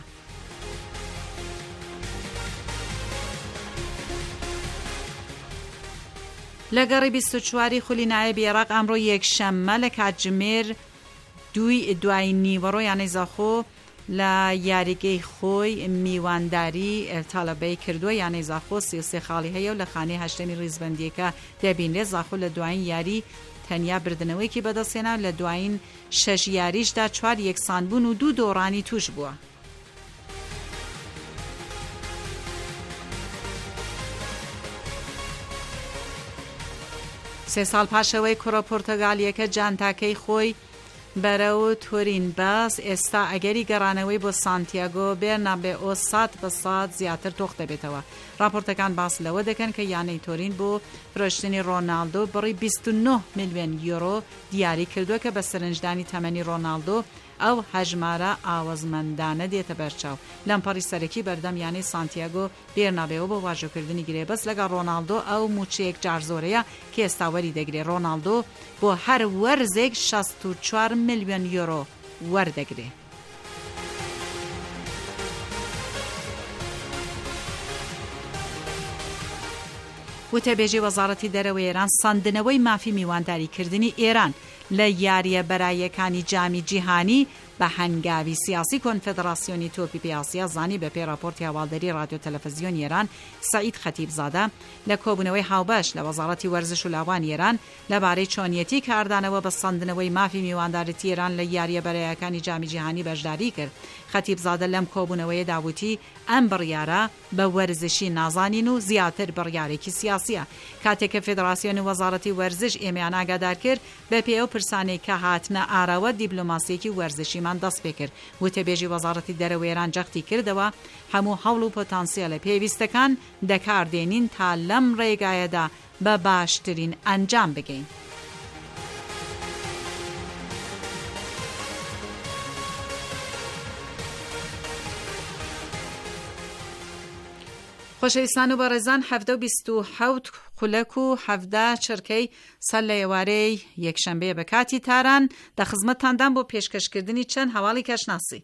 لە گەڕی بیست و چواری خولی نایەبی عێراق ئەمڕۆ یەکشەممە لە کاتژمێر دوی دوای نیوەڕۆ یانەی زاخۆ لە یاریگەی خۆی میوانداری تاالبەی کردووە. یانەی زاخۆ سی و سێ خاڵی هەیە و لە خانەی هەشتەمی ڕیزبەندیەکە دەبینێ. زاخۆ لە دوایین یاری تەنیا بردنەوەیکی بەدەستێنا لە دوایین شەش یاریشدا چوار یەکسانبوون و دوو دۆڕانی توش بووە. سێ ساڵ پاشەوەی کوڕە پۆرتەگالیەکە جانتاکەی خۆی بەرەو تۆرین باس ئێستا ئەگەری گەڕانەوەی بۆ سانتیاگۆ بێرنابێئۆ سات بە سات زیاتر تۆخ دەبێتەوە. راپۆرتەکان باس لەوە دەکەن کە یانەی تۆرین بۆ فرۆشتنی ڕۆناڵدۆ بڕی بیست و نۆ میلیۆن یۆرۆ دیاری کردووە کە بە سەرنجدانی تەمەنی ڕۆناڵدۆ ئەو هەژمارە ئاوەزمەندانە دێتە بەرچاو. لەمپەڕی سەرەکی بەردەم یانەی سانتیاگۆ بێرنابێەوە بۆ واژۆکردنی گرێبەس لەگەڵ ڕۆناڵدۆ ئەو موچەیەک جارزۆرەیە کە ئێستاوەری دەگرێ. ڕۆناڵدۆ بۆ هەر وەرزێک شەست و چوار میلیۆن یۆرۆ وەردەگرێ. وتەبێژی وەزارەتی دەرەوەی ئێران ساندنەوەی مافی میوانداریکردنی ئێران لە یاریە بەرایەکانی جامی جیهانی بە هەنگاوی سیاسی کۆنفدراسیۆنی تۆپیبەی ئاسیا زانی بە پێی راپۆرتی هەواڵدەری رادیۆ تەلەڤیزیۆن ئێران سەعید خەتیبزادە لە کۆبوونەوەی هاوبەش لە وەزارەتی وەرزش و لاوانی ئێران لەبارەی چۆنیەتی کاردانەوە بە ساندنەوەی مافی میوانداریتی ئێران لە یاریە بەرایەکانی جامی جیهانی بەشداری کرد. خەتیبزادە لەم کۆبوونەوەی داوتی ئەم بڕیارە بە وەرزشی نازانین و زیاتر بڕیارێکی سیاسیە. کاتێککە فێدراسیۆنی وەزارەتی وەرزش ئێمەیان ئاگادار کرد بە پێی ئەو پرسانەی کە هاتنە ئاراوە دیبلۆماسیەکی وەرزشی سلەیمان دەست پێ کرد. وتەبێژی وەزارەتی دەرەوەی ئێران جەختی کردەوە هەموو هەوڵ و پۆتانسیەلە پێویستەکان دەکاردێنین تا لەم ڕێگایەدا بە باشترین ئەنجام بگەین. خۆشەویستان و بەڕێزان، هەفتە و بیست و حەوت خولەک و هەفتە چرکەی سەر لە ئێوارەی یەکشەمبەیە بە کاتی تاران دە خزمەتتاندان بۆ پێشکەشکردنی چەند هەواڵی کەشناسی.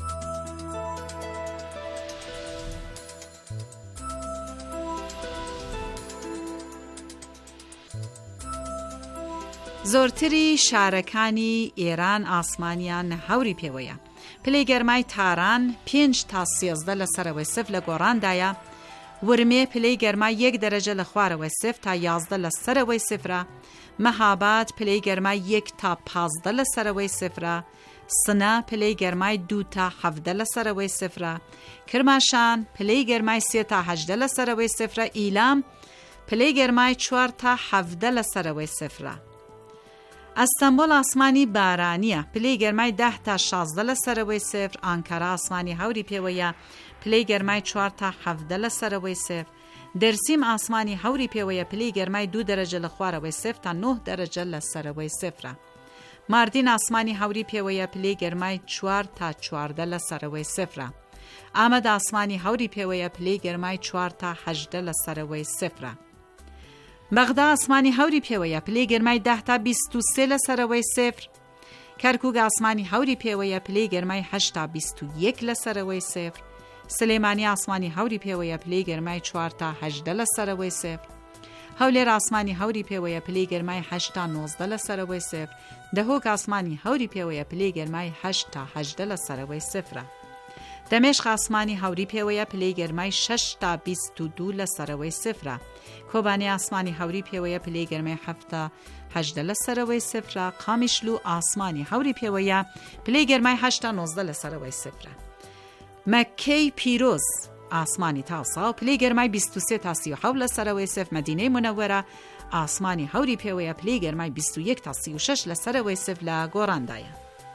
زۆرتری شارەکانی ئێران ئاسمانیان هەوری پێوەیە. پلەی گەرمای تاران پێنج تا سێزدە لە سەرەوەی سف لە گۆڕاندایە. ورمێ پلەی گەرمای یەک دەرەجە لە خوارەوەی سف تا یازدە لە سەرەوەی سفرە. مەهاباد پلەی گەرمای یەک تا پازدە لە سەرەوەی سفرە. سنە پلەی گەرمای دوو تا حەڤدە لە سەرەوەی سفرە. کرماشان پلەی گەرمای سێ تا هەژدە لە سەرەوەی سفرە. ئیلام پلەی گەرمای چوار تا حەڤدە لە سەرەوەی سفرە. ئەستەمبۆل ئاسمانی بارانیە، پلەی گەرمای ده تا شازدە لە سەرەوەی سفر. ئانکارا ئاسمانی هەوری پێوەیە، پلەی گەرمای چوار تا حەڤدە لە سەرەوەی سفر. دەرسیم ئاسمانی هەوری پێوەیە، پلەی گەرمای دوو دەرەجە لە خوارەوەی سفر تا نۆ دەرەجە لە سەرەوەی سفرە. ماردین ئاسمانی هەوری پێوەیە، پلەی گەرمای چوار تا چواردە لە سەرەوەی سفرە. ئامەد ئاسمانی هەوری پێوەیە، پلەی گەرمای چوار تا هەژدە لە سەرەوەی سفرە. بەغدا ئاسمانی هەوری پێوەیە، پلەی گەرمای ده تا بیست و سێ لە سەرەوەی سفر. کەرکووک ئاسمانی هەوری پێوەیە، پلەی گەرمای هەشت تا بیست و یەک لە سەرەوەی سفر. سلێمانی ئاسمانی هەوری پێوەیە، پلەی گەرمای چوار تا هەژدە لە سەرەوەی سفر. هەولێر ئاسمانی هەوری پێوەیە، پلەی گەرمای هەشت تا نۆزدە لە سەرەوەی سفر. دەهۆک ئاسمانی هەوری پێوەیە، پلەی گەرمای هەشت تا هەژدە لە سەرەوەی سفرە. دەمێشق ئاسمانی هەوری پێوەیە، پلەی گەرمای شەش تا بیست و دوو لە سەرەوەی سفرە. کۆبانی ئاسمانی هەوری پێوەیە، پلەی گەرمای هەفت تا هەژدە لە سەرەوەی سفرە. قامیشلو ئاسمانی هەوری پێوەیە، پلەی گەرمای هەشت تا نۆزدە لە سەرەوەی سفرە. مەککەی پیرۆز ئاسمانی تاسا و پلەی گەرمای بیست و سێ تا سی و حەوت لە سەرەوەی سفر. مەدینەی مونەوەرە ئاسمانی هەوری پێوەیە، پلەی گەرمای بیست و یەک تا سی و شەش لە سەرەوەی سفر لە گۆڕاندایە.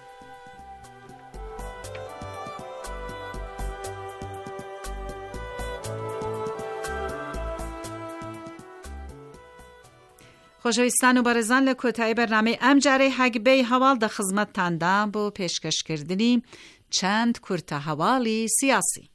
خۆشەویستان و بەڕێزان، لە کۆتایی بەرنامەی ئەم جارەی هەگبەی هەواڵ دە خزمەتتاندا بۆ پێشکەشکردنی چەند کورتە هەواڵی سیاسی.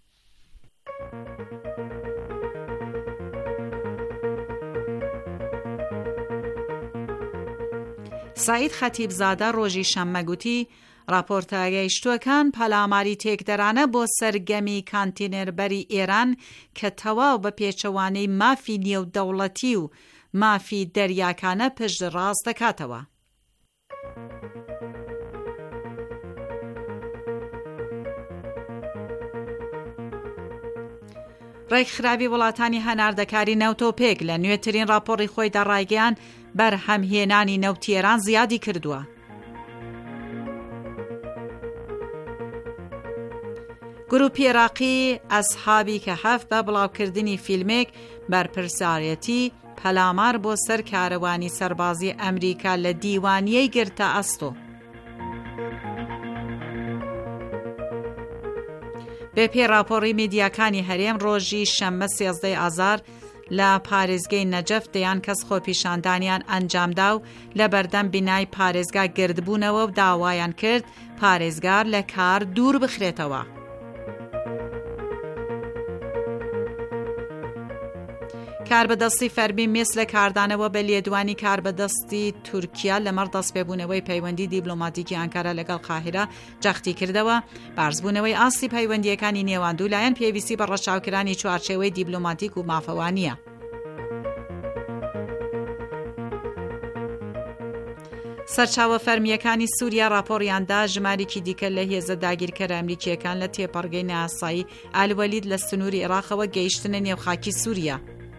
سعید خەتیبزادە ڕۆژی شەممە گوتی راپۆرتە گەیشتووەکان پەلاماری تێکدەرانە بۆ سەرگەمی کانتینەربەری ئێران کە تەواو بە پێچەوانەی مافی نێودەوڵەتی و مافی دەریاکانە پشت ڕاست دەکاتەوە. ڕێکخراوی وڵاتانی هەناردەکاری نەوتۆپێک لە نوێترین راپۆڕی خۆی دەڕایگەیان بەرهەمهێنانی نەوتی ئێران زیادی کردووە. گروپی عێراقی ئەسحابی کەهەف بە بڵاوکردنی فیلمێک بەرپرسایەتی پەلامار بۆ سەر کارەوانی سەربازی ئەمریکا لە دیوانیەی گرتە ئەستۆ. بێ پێ راپۆڕی میدیاکانی هەرێم ڕۆژی شەممە سێزدەی ئازار لە پارێزگەی نەجەف دەیان کەس خۆپیشاندانیان ئەنجامدا و لە بەردەم بینای پارێزگا گردبوونەوە و داوایان کرد پارێزگار لە کار دوور بخرێتەوە. کاربەدەستی فەرمی میس لە کاردانەوە بە لێدوانی کاربەدەستی تورکیا لەمەڕ دەست پێبوونەوەی پەیوەندی دیبلۆماتیکی ئەنکارا لەگەڵ قاهرە جەختی کردەوە. بارزبوونەوەی ئاستی پەیوەندیەکانی نێوان دوولایەن پێویستی بە ڕەچاوکرانی چوارچێوەی دیبلۆماتیک و مافەوانیە. سەرچاوە فەرمیەکانی سووریا راپۆڕیاندا ژمارێکی دیکە لە هێزە داگیرکەرە ئەمریکیەکان لە تێپەڕگەی ناسایی ئالوەلید لە سنووری عێراقەوە گەیشتنە نێوخاکی سووریا.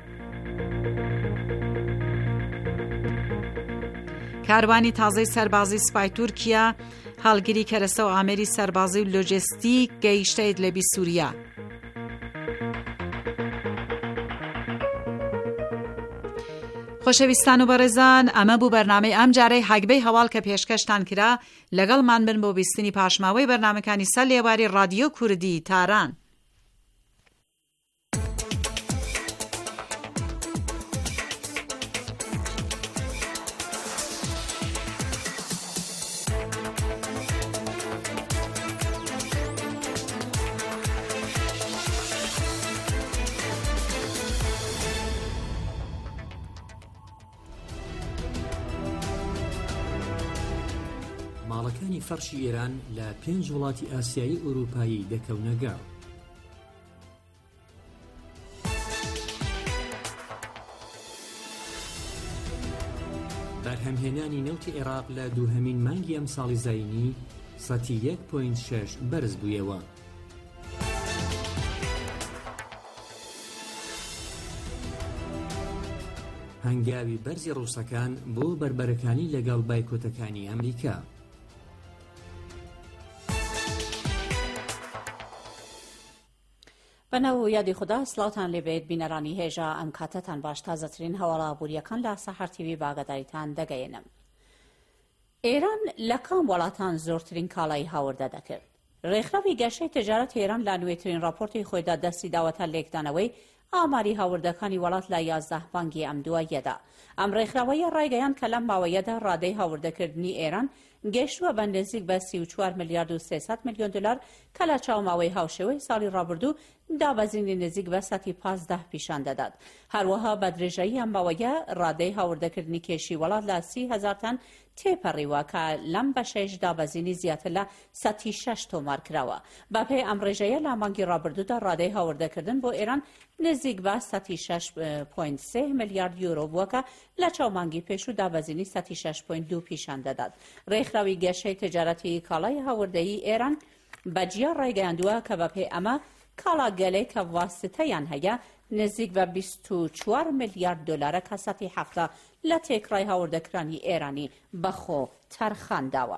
کاروانی تازەی سەربازی سپای تورکیا هەڵگری کەرەسە و ئامێری سەربازی و لۆجستیک گەیشتە ئیدلەبی سووریا. خۆشەویستان و بەڕێزان، ئەمە بوو بەرنامەی ئەم جارەی هەگبەی هەواڵ کە پێشکەشتان کرا. لەگەڵمان بن بۆ بیستنی پاشماوەی بەرنامەکانی سەر لێواری رادیۆ کوردی تاران. ماڵەکانی فەرشی ئێران لە پێنج وڵاتی ئاسیایی ئەوروپایی دەکەونە گاڵ. بەرهەمهێنانی نەوتی عێراق لە دووهەمین مانگی ئەم ساڵی زاینی سەتی یەک پۆینت شەش بەرز بوویەوە. هەنگاوی بەرزی ڕووسەکان بۆ بربەرەکانی لەگەڵ بایکۆتەکانی ئەمریکا. بەناو یادی خوددا سلااوتان لێبێت بینەرانی هێژە ئەم کاتەتان باش تازەترین هەواڵە بوریەکان لە سەحەر تیڤی باگەداریتان دەگەیەنم. ئێران لە کام وڵاتان زۆرترین کاڵای هاوردە دەکرد. ڕێکخراوی گەشەی تجارەت ئێران لە نوێترین راپۆرتی خۆیدا دەستی داوەتە لێکدانەوەی ئاماری هاوردەکانی وڵات لە یازدە بانگی ئەم دوایەدا. ئەم ڕێکخراوەیە ڕایگەیان کە لەم ماوەیەدا ڕادەی هاوردەکردنی ئێران گەشتووە بە نزیک بە سی و چوار ملیارد و سێسەد میلیۆن دلار کە لە چاوماوەی هاوشێوەی ساڵی ڕابردوو دابەزینی نزیک بە سەتی پانزدە پیشان دەدات. هەروەها بە درێژایی ئەم ماوەیە ڕادەی هاوردەکردنی کێشی وڵات لە سی هەزار تەن تێپەڕیوە کە لەم بەشەیەش دابەزینی زیاتر لە سەتی شەش تۆمار کراوە. بەپێی ئەم ڕێژەیە لە مانگی ڕابردوودا ڕادەی هاوردەکردن بۆ ئێران نزیک بە سەتی شەش پۆینت سێ ملیارد یورۆ بووە کە لە چاومانگی پێشوو دابەزینی سەتی شەش پۆینت دوو پیشان دەدات. ڕێکخراوی گەشەی تجارەتی کاڵای هاوردەیی ئێران بەجیا ڕایگەیاندووە کە بەپێی ئەمە کاڵا گەلەی کە واستەیان هەیە نزیک بە بیست و چوار ملیارد دلارە کە سەتی هەفتە لە تێکڕای هاوردەکرانی ئێرانی بەخۆ تەرخانداوە.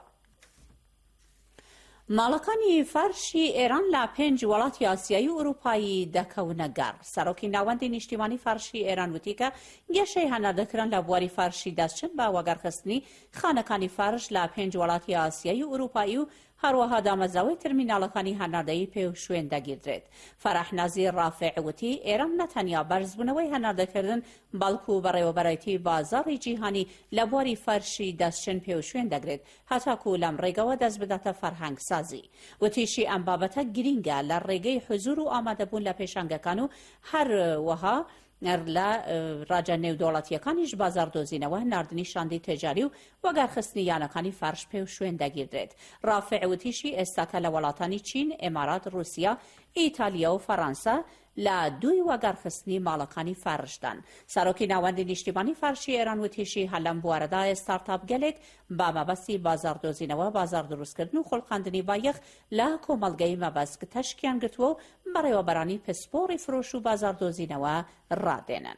ماڵەکانی فەرشی ئێران لە پێنج وڵاتی ئاسیایی و ئەوروپایی دەکەونە گەڕ. سەرۆکی ناوەندی نیشتیمانی فەرشی ئێران وتی کە گەشەی هەناردەکردن لە بواری فەرشی دەستچن بە وەگەڕخستنی خانەکانی فەرش لە پێنج وڵاتی ئاسیایی و ئەوروپایی و هەروەها دامەزراوەی ترمیناڵەکانی هەناردەیی پێ و شوێن دەگیردرێت. فەرەحنازی ڕافع وتی ئێران نەتەنیا بەرزبوونەوەی هەناردەکردن بەڵکو بەڕێوەبەرایەتی بازاڕی جیهانی لە بواری فەرشی دەستچن پێ و شوێن دەگرێت هەتاکو لەم ڕێگەوە دەست بداتە فەرهەنگ سازی. وتیشی ئەم بابەتە گرینگە لە ڕێگەی حزور و ئامادەبوون لە پێشانگەکان و هەروەها لە ڕاجە نێودوڵەتیەکانیش بازاڕدۆزینەوە ناردنی شاندی تجاری و وەگەڕخستنی یانەکانی فەرش پێ و شوێن دەگیردرێت. ڕافع وتیشی ئێستاکە لە وڵاتانی چین، ئێمارات، رووسیا، ئیتالیا و فەڕەنسا لە دووی وەگەڕخستنی ماڵەکانی فەرشدان. سەرۆکی ناوەندی نیشتیمانی فەرشی ئێران وتیشی هەلەم بوارەدا ئێستارتاپ گەلێک با مەبەستی بازاڕدۆزینەوە، بازار دروستکردن و خۆڵقاندنی بایەخ لە کۆمەڵگەی مەبەست تەشکیان گرتووە و بەڕێوەبەرانی پسپۆڕی فرۆش و بازاڕدۆزینەوە ڕادێنن.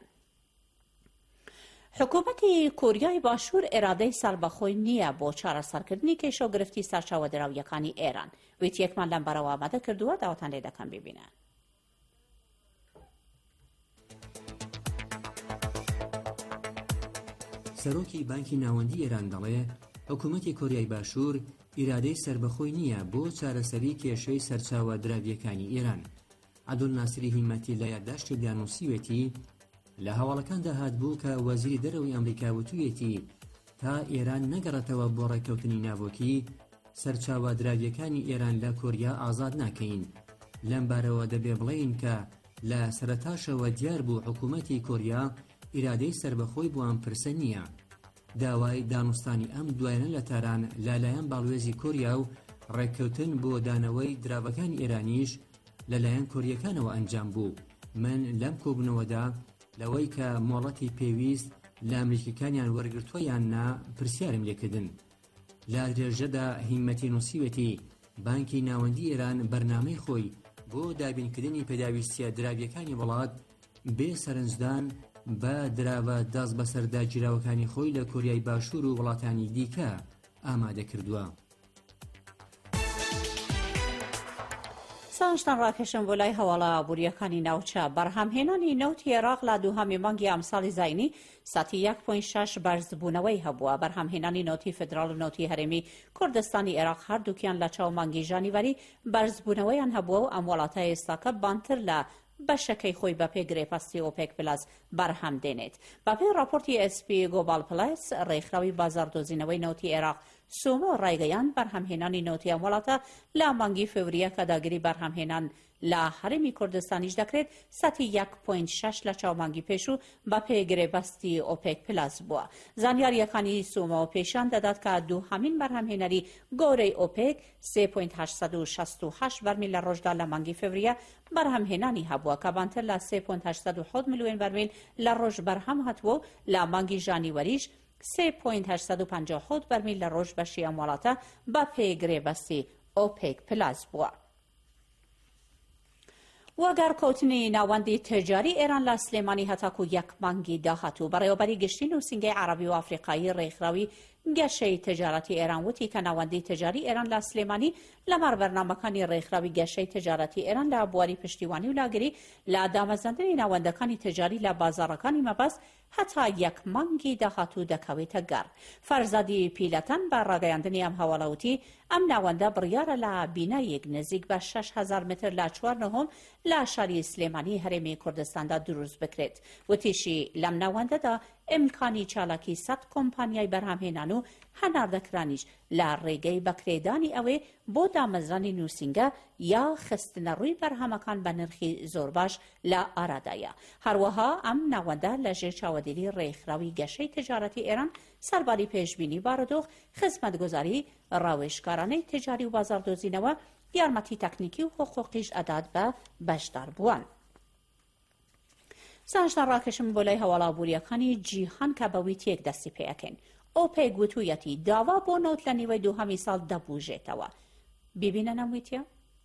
حکوومەتی کۆریای باشوور ئێرادەی سەربەخۆی نییە بۆ چارەسەرکردنی کێشە و گرفتی سەرچاوە دراویەکانی ئێران. وێتیەکمان لەم بەرەوە ئامادە کردووە، داوەتان لێ دەکەم ببینن. سەرۆکی بانکی ناوەندی ئێران دەڵێ حکوومەتی کۆریای باشوور ئیرادەی سەربەخۆی نییە بۆ چارەسەری کێشەی سەرچاوە دراویەکانی ئێران. عەبدول ناسری هیمەتی لە یادداشتی دانووسیوێتی لە هەواڵەکاندا هاتبوو کە وەزیری دەرەوەی ئەمریکا وتوویەتی تا ئێران نەگەڕێتەوە بۆ ڕێکەوتنی ناوۆکی سەرچاوە دراویەکانی ئێران لە کۆریا ئازاد ناکەین. لەم بارەوە دەبێ بڵێین کە لە سەرەتاشەوە دیار بوو حکوومەتی کۆریا ئیرادەی سەربەخۆی بۆ ئەم پرسە نییە. داوای دانوستانی ئەم دوایانە لە تاران لەلایەن باڵوێزی کۆریا و ڕێککەوتن بۆ دانەوەی دراوەکانی ئێرانیش لەلایەن کۆریەکانەوە ئەنجام بوو. من لەم کۆبوونەوەدا لەوەی کە مۆڵەتی پێویست لە ئەمریکیەکانیان وەرگرتووەیان نا پرسیارم لێکردن. لە درێژەدا هیمەتی نووسیوەتی بانکی ناوەندی ئێران بەرنامەی خۆی بۆ دابینکردنی پێداویستیە دراویەکانی وڵات بێ سەرنجدان بە دراوە دەست بەسەر داگیراوەکانی خۆی لە کۆریای باشوور و وڵاتانی دیکە ئامادە کردووە. سانشتان ڕاکێشم بۆ لای هەواڵە ئابوووریەکانی ناوچە بەرهەمهێنانی نەوتی عێراق لە دووهەمی مانگی ئەمساڵی زاینی ساتی یەک پۆینت شەش بەرزبوونەوەی هەبووە. بەرهەمهێنانی نەوتی فدرال و نەوتی هەرێمی کوردستانی عێراق هەردووکیان لە چاو مانگی ژانیواری بەرزبوونەوەیان هەبووە و ئەم وڵاتە ئێستاکە بانتر لە بەشەکەی خۆی بەپێ گرێپەستی ئۆپێک پلاس بەرهەم دێنێت. بەپێی راپۆرتی ئس پی گۆبال پلاس ڕێکخراوی بازاردۆزینەوەی نەوتی عێراق سومۆ ڕایگەیان بەرهەمهێنانی نەوتی ئەم وڵاتە لە مانگی فێوریە کە داگیری بەرهەمهێنان لە هەرێمی کوردستانیش دەکرێت سەتی یەک پۆینت شەش لە چاومانگی پێش و بەپێ گرێبەستی ئۆپێک پلاس بووە. زانیاریەکانی سومۆ پێشان دەدات کە دووهەمین بەرهەمهێنەری گەورەی ئۆپێک سێ پۆینت هەشت شەست و هەشت بەرمیل لە ڕۆژدا لە مانگی فێوریە بەرهەمهێنانی هەبووە کە بانتر لە سێ پۆینت هەشت سەد ملیۆن بەرمیل لە ڕۆژ بەرهەم هەتووە و لە مانگی ژانیوەریش سێ پۆینت هەشت پەنجا و سەد بەرمیل لە ڕۆژ بەشی ئەم وڵاتە بەپێ گرێبەستی ئۆپێک پلاس بووە. وەگەر کەوتنی ناوەندی تجاری ئێران لە سلێمانی هەتاکو یەک مانگی داهاتوو بەڕێوەبەری گشتی نووسینگەی عەرەبی و ئافریقایی ڕێکخراوی گەشەی تجارەتی ئێران وتی کە ناوەندی تجاری ئێران لە سلێمانی لەمەڕ بەرنامەکانی ڕێکخراوی گەشەی تجارەتی ئێران لە بواری پشتیوانی و لاگری لە دامەزاندنی ناوەندەکانی تجاری لە بازاڕەکانی مەبەست هەتا یەک مانگی داهاتوو دەکەوێتە گەڕ. فەرزادی پیلەتەن بە ڕاگەیاندنی ئەم هەواڵەوتی ئەم ناوەندە بڕیارە لە بینایەک نزیک بە شەش هەزار متر لە چوار نەهۆم لە شاری سلێمانی هەرێمی کوردستاندا دروست بکرێت. وتیشی لەم ناوەندەدا ئیمکانی چالاکی سەد کۆمپانیای بەرهەمهێنان و هەناردەکرانیش لە ڕێگەی بەکرێدانی ئەوێ بۆ دامەزرانی نووسینگە یا خستنە ڕووی بەرهەمەکان بە نرخی زۆر باش لە ئارادایە. هەروەها ئەم ناوەندە لە ژێر چاوەدێری ڕێکخراوی گەشەی تجارەتی ئێران سەرباری پێشبینی بارودۆخ، خزمەتگوزاری، ڕاوێژکارانەی تجاری و بازاردۆزینەوە، یارمەتی تەکنیکی و حقوقیش ئەدات بە بەشدار بووان. سانشتان ڕاکێشم بۆ لای هەواڵە ئابوووریەکانی جیهان کە بە ویتیەک دەستی پێەکەین. ئۆپێک گوتوویەتی داوا بۆ نەوت لە نیوەی دووهەمی ساڵ دەبوژێتەوە. بیبینە نەم ویتیە؟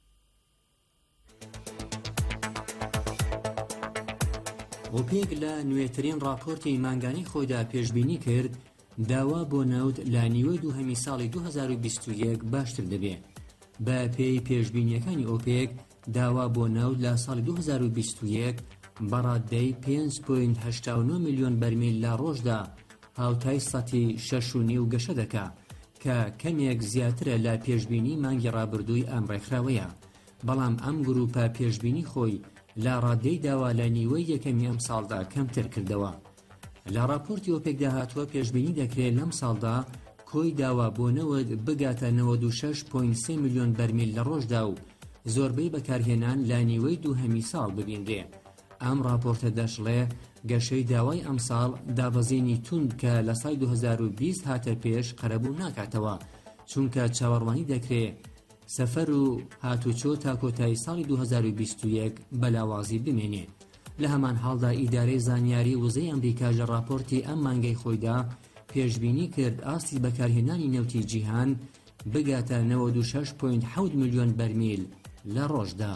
ئۆپێک لە نوێترین راپۆرتی مانگانی خۆیدا پێشبینی کرد داوا بۆ نەوت لە نیوەی دووهەمی ساڵی دوو هەزار و بیست و یەک باشتر دەبێت. بە پێی پێشبینیەکانی ئۆپێک داوا بۆ نەوت لە ساڵی دوو هەزار و بیست و یەک بەڕادەی پێنج پۆینت هەشت و نۆ ملیۆن بەرمیل لە ڕۆژدا هاوتای سەتی شەش و نیو گەشە دەکا کە کەمێک زیاترە لە پێشبینی مانگی ڕابردووی ئەم ڕێکخراوەیە. بەڵام ئەم گروپە پێشبینی خۆی لە ڕادەی داوا لە نیوەی یەکەمی ئەم ساڵدا کەمتر کردەوە. لە راپۆرتی ئۆپێکدا هاتووە پێشبینی دەکرێت لەم ساڵدا کۆی داوا بۆ نەوت بگاتە نەوەد و شەش پۆینت سێ ملیۆن بەرمیل لە ڕۆژدا و زۆربەی بەکارهێنان لە نیوەی دووهەمی ساڵ ببیندرێ. ئەم راپۆرتە دەشڵێ گەشەی داوای ئەم ساڵ دابەزینی توند کە لە سای دوو هەزار و بیست هاتە پێش قەرەبوو ناکاتەوە چونکە چاوەڕوانی دەکرێت سەفەر و هاتوچۆ تا کۆتایی ساڵی دوو هەزار و بیست و یەک بەلاوازی بمێنێ. لە هەمان حاڵدا ئیدارەی زانیاری وزەی ئەمریکا لە راپۆرتی ئەم مانگەی خۆیدا پێشبینی کرد ئاستی بەکارهێنانی نەوتی جیهان بگاتە نەوەد و شەش پۆینت حەوت ملیۆن بەرمیل لە ڕۆژدا.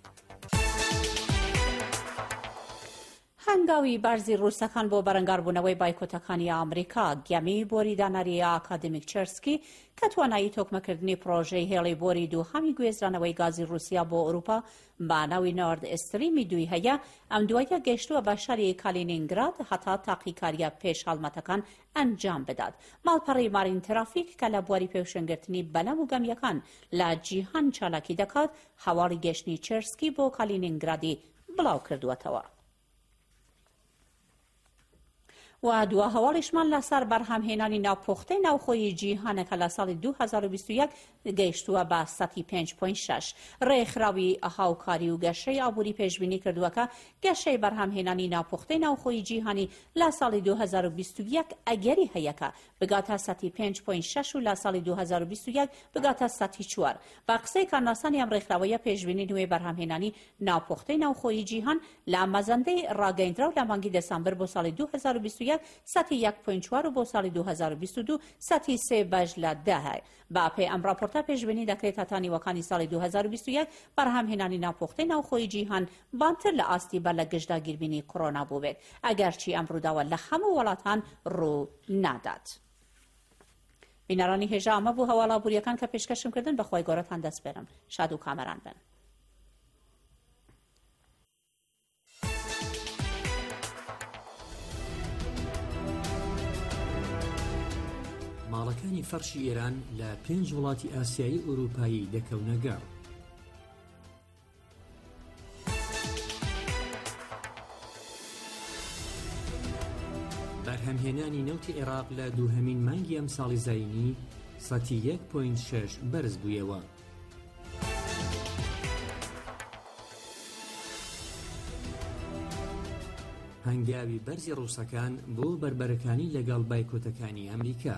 هەنگاوی بارزی ڕووسەکان بۆ بەرەنگاربوونەوەی بایکۆتەکانی ئەمریکا گەمی بۆری دانەری ئاکادمیک چێرسکی کە توانایی تۆکمەکردنی پرۆژەی هێڵی بۆری دووهەمی گوێزرانەوەی گازی رووسیا بۆ ئەوروپا بە ناوی نۆرد ئستریمی دوی هەیە ئەم دوایە گەیشتووە بە شاری کالینینگراد هەتا تاقیکاریە پێش هەڵمەتەکان ئەنجام بدات. ماڵپەڕی مارین ترافیک کە لە بواری پێوشنگرتنی بەلەم و گەمیەکان لە جیهان چالاکی دەکات هەواڵی گەشتنی چێرسکی بۆ کالینینگرادی بڵاو کردووەتەوە. و دووە هەواڵیشمان لەسەر بەرهەمهێنانی ناوپۆختەی ناوخۆیی جیهانەکە لە ساڵی دوو هەزار و بیست و یەک گەیشتووە بە سەتی پێنج پۆینت شەش. ڕێکخراوی هاوکاری و گەشەی ئابووری پێشبینی کردووەکە گەشەی بەرهەمهێنانی ناوپۆختەی ناوخۆیی جیهانی لە ساڵی دوو هەزار و بیست و یەک ئەگەری هەیەکە بگاتە سەتی پێنج پۆینت شەش و لە ساڵی دوو هەزار و بیست و یەک بگاتە سەتی چوار. بە قسەی کارناسانی ئەم ڕێکخراوەیە پێشبینی نوێی بەرهەمهێنانی ناوپۆختەی ناوخۆیی جیهان لە مەزەندەی ڕاگەیەندراو لە مانگی دەسامبەر بۆ ساڵی دوو هەزار و بیست و یەک سەتی یەک پۆینت چوار و بۆ ساڵی دوو هەزار و بیست و دوو سەتی سێ بەش لە دە هەیە. با پێی ئەم راپۆرتە پێشبینی دەکرێت هەتا نیوەکانی ساڵی دوو هەزار و بیست و یەک بەرهەمهێنانی ناوپۆختەی ناوخۆیی جیهان بانتر لە ئاستی بەر لە گشتدا گیربینی کۆڕۆنا بوو بێت ئەگەرچی ئەم ڕووداوە لە هەموو وڵاتان ڕوو نادات. بینەرانی هێژە ئەمە بوو هەواڵە ئابوووریەکان کە پێشکەشم کردن بەخوای گەورەتان دەست بێرم. شاد و کامەران بن. بەرنامەکانی فەرشی ئێران لە پێنج وڵاتی ئاسیایی ئەوروپایی دەکەونە گەڕ. بەرهەمهێنانی نەوتی عێراق لە دووهەمین مانگی ئەم ساڵی زاینی سەتی یەک پۆینت شەش بەرز بوویەوە. هەنگاوی بەرزی ڕووسەکان بۆ بربەرەکانی لەگەڵ بایکۆتەکانی ئەمریکا.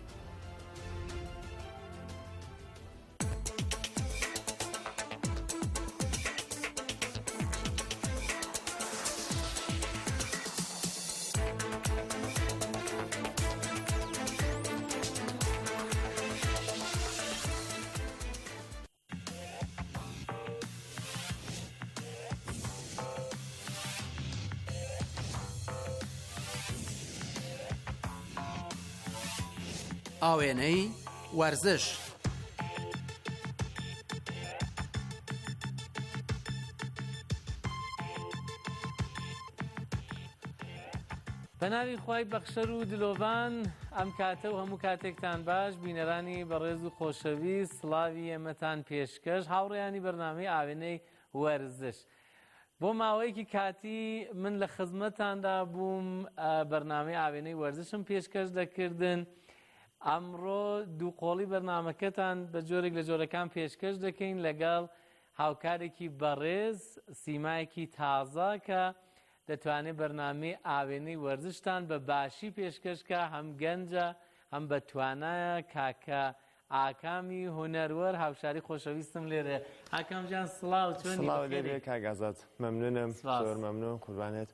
ئاوێنەی وەرزش. بە ناوی خوای بەخشەر و دلۆڤان ئەم کاتە و هەموو کاتێکتان باش بینەرانی بەڕێز و خۆشەویست سڵاوی ئێمەتان پێشکەش هاوڕێیانی بەرنامەی ئاوێنەی وەرزش. بۆ ماوەیەکی کاتی من لە خزمەتاندا بووم بەرنامەی ئاوێنەی وەرزشم پێشکەش دەکردن. ئەمڕۆ دووقۆڵی بەرنامەکەتان بە جۆرێک لە جۆرەکان پێشکەش دەکەین لەگەڵ هاوکارێکی بەڕێز سیمایەکی تازە کە دەتوانێت بەرنامەی ئاوێنەی وەرزشتان بە باشی پێشکەشکە هەم گەنجە هەم بەتوانایە کاکە ئاکامی هونەروەر هاوشاری خۆشەویستم لێرە. ئاکام جان سڵاو چۆنی؟ سڵاو لێرێ کاگازات مەمنونم زۆر مەمنون قوربانێت.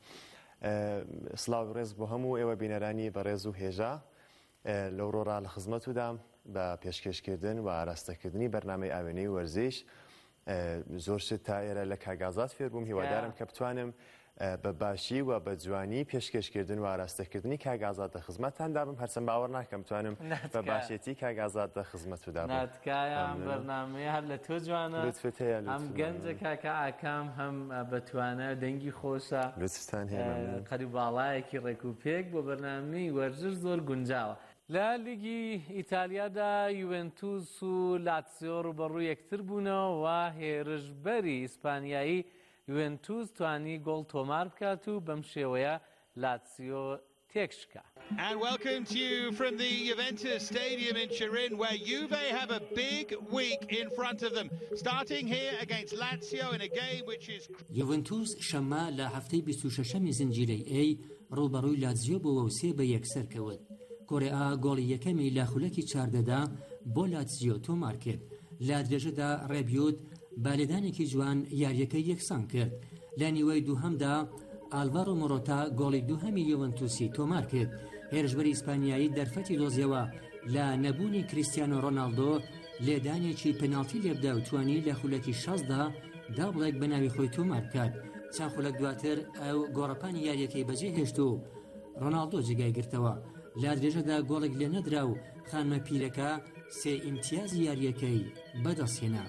سڵاو ڕێز بۆ هەموو ئێوە بینەرانی بەڕێز و هێژا لەو ڕۆڕا لە خزمەتودام بە پێشکەشکردن و ئاراستەکردنی بەرنامەی ئاوێنەی وەرزش. زۆر شت تا ئێرە لە کاگازات فێر بووم هیوادارم کە بتوانم بە باشی و بە جوانی پێشکەشکردن و ئاراستەکردنی کاگازات لە خزمەتتاندا بم هەرچەند باوەڕ ناکەم بتوانم بە باشێتی کاگازات لە خزمەتودا بم. ناتکایە ئەم بەرنامەیە هەر لە تۆ جوانە ئەم گەنجە کاکە ئاکام هەم بەتوانە دەنگی خۆشە قەری باڵایەکی ڕێک و پێک بۆ بەرنامەی وەرزش زۆر گونجاوە. لە لیگی ئیتالیادا یوڤنتوس و لاتسیۆ ڕوبەڕوو یەکتر بوونەوە و هێرشبەری ئیسپانیایی یوڤنتوس توانی گۆڵ تۆمار بکات و بەم شێوەیە لاتسیۆ تێکشکە. And welcome to you from the Juventus Stadium in Turin, where Juve have a big week in front of them, starting here against Lazio in a game which is. یوڤنتوس شەمە لە هەفتەی بیست و شەشەمی زنجیرەی ئێ ڕوبەڕووی لاتزیۆ بۆ وەوسێ بە یەکسەر کەوت. کۆرێئا گۆڵی یەکەمی لە خولەکی چاردەدا بۆ لاتزیۆ تۆمار کرد. لە درێژەدا ڕێبیۆت بالێدانێکی جوان یاریەکەی یەکسان کرد. لە نیوەی دووهەمدا ئالڤارۆ مۆڕۆتا گۆڵی دووهەمی یوڤنتوسی تۆمار کرد. هێرشبەری ئیسپانیایی دەرفەتی دۆزیەوە لە نەبوونی کریستیانۆ ڕۆناڵدۆ لێدانێکی پێناڵتی لێبدا و توانی لە خولەکی شەشدا دابڵێک بە ناوی خۆی تۆمار بکات. چەند خولەک دواتر ئەو گۆڕەپانی یاریەکەی بەجێ هێشت و ڕۆناڵدۆ جێگای گرتەوە. لە درێژەدا گۆڵێک لێ نەدرا و خانمە پیرەکە سێ ئیمتیازی یاریەکەی بەدەستهێنا.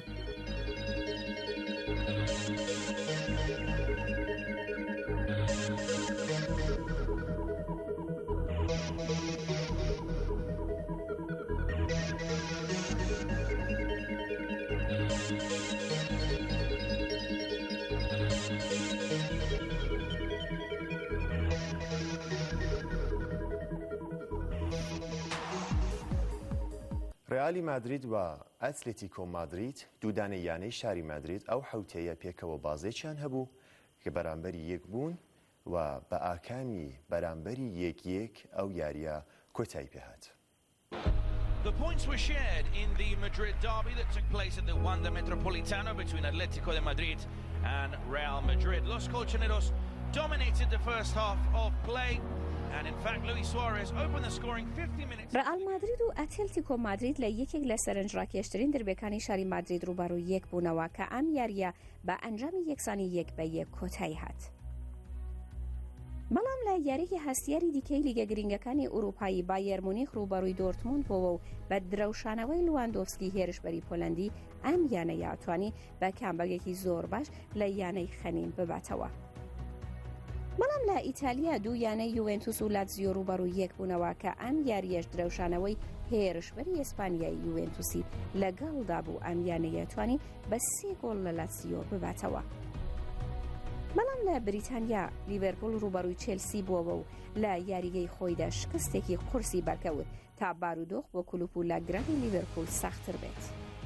ڕیالی مادرید و ئەتلێتیکۆ مادرید دوودانەی یانەی شاری مادرید ئەو حوتەیە پێکەوە بازێکیان هەبوو کە بەرامبەری یەک بوون و بە ئاکامی بەرامبەری یەک یەک ئەو یاریە کۆتایی پێهات. The points were shared in the Madrid derby that took place at the Wanda Metropolitano between Atlético de Madrid and Real Madrid. Los Colchoneros dominated the first half of play. And in fact, Luis Suarez opened the scoring fifty minutes. رئال مادرید و ئەتلتیکۆ مادرید لە یەکێک لە سەرنجڕاکێشترین دەربێکانی شاری مادرید ڕوبەڕووی یەک بوونەوە کە ئەم یاریە بە ئەنجامی یەکسانی یەک بە یەک کۆتایی هات. بەڵام لە یاریەکی هەستیاری دیکەی لیگە گرینگەکانی ئوروپایی بایر مونیخ ڕوبەڕووی دۆرتموند بووە و بە درەوشانەوەی لواندۆفسکی هێرشبەری پۆلەندی ئەم یانەیە ئەتوانی بە کامبەگێکی زۆر باش لە یانەی خەنین بباتەوە. بەڵام لە ئیتالیا دوو یانەی یوڤنتوس و لاتزیۆ ڕوبەڕووی یەک بوونەوە کە ئەم یاریەش درەوشانەوەی هێرشبەری ئیسپانیای یوڤنتوسی لەگەڵدا بوو ئەم یانەیە توانی بە سێ گۆڵ لە لاتزیۆ بباتەوە. بەڵام لە بریتانیا لیڤەرپوڵ ڕوبەڕووی چێلسی بووەوە و لە یاریگەی خۆیدا شکستێکی قورسی بەرکەوت تا بارودۆخ بۆ کلوپ و لە گرانی لیڤەرپوڵ ساختر بێت.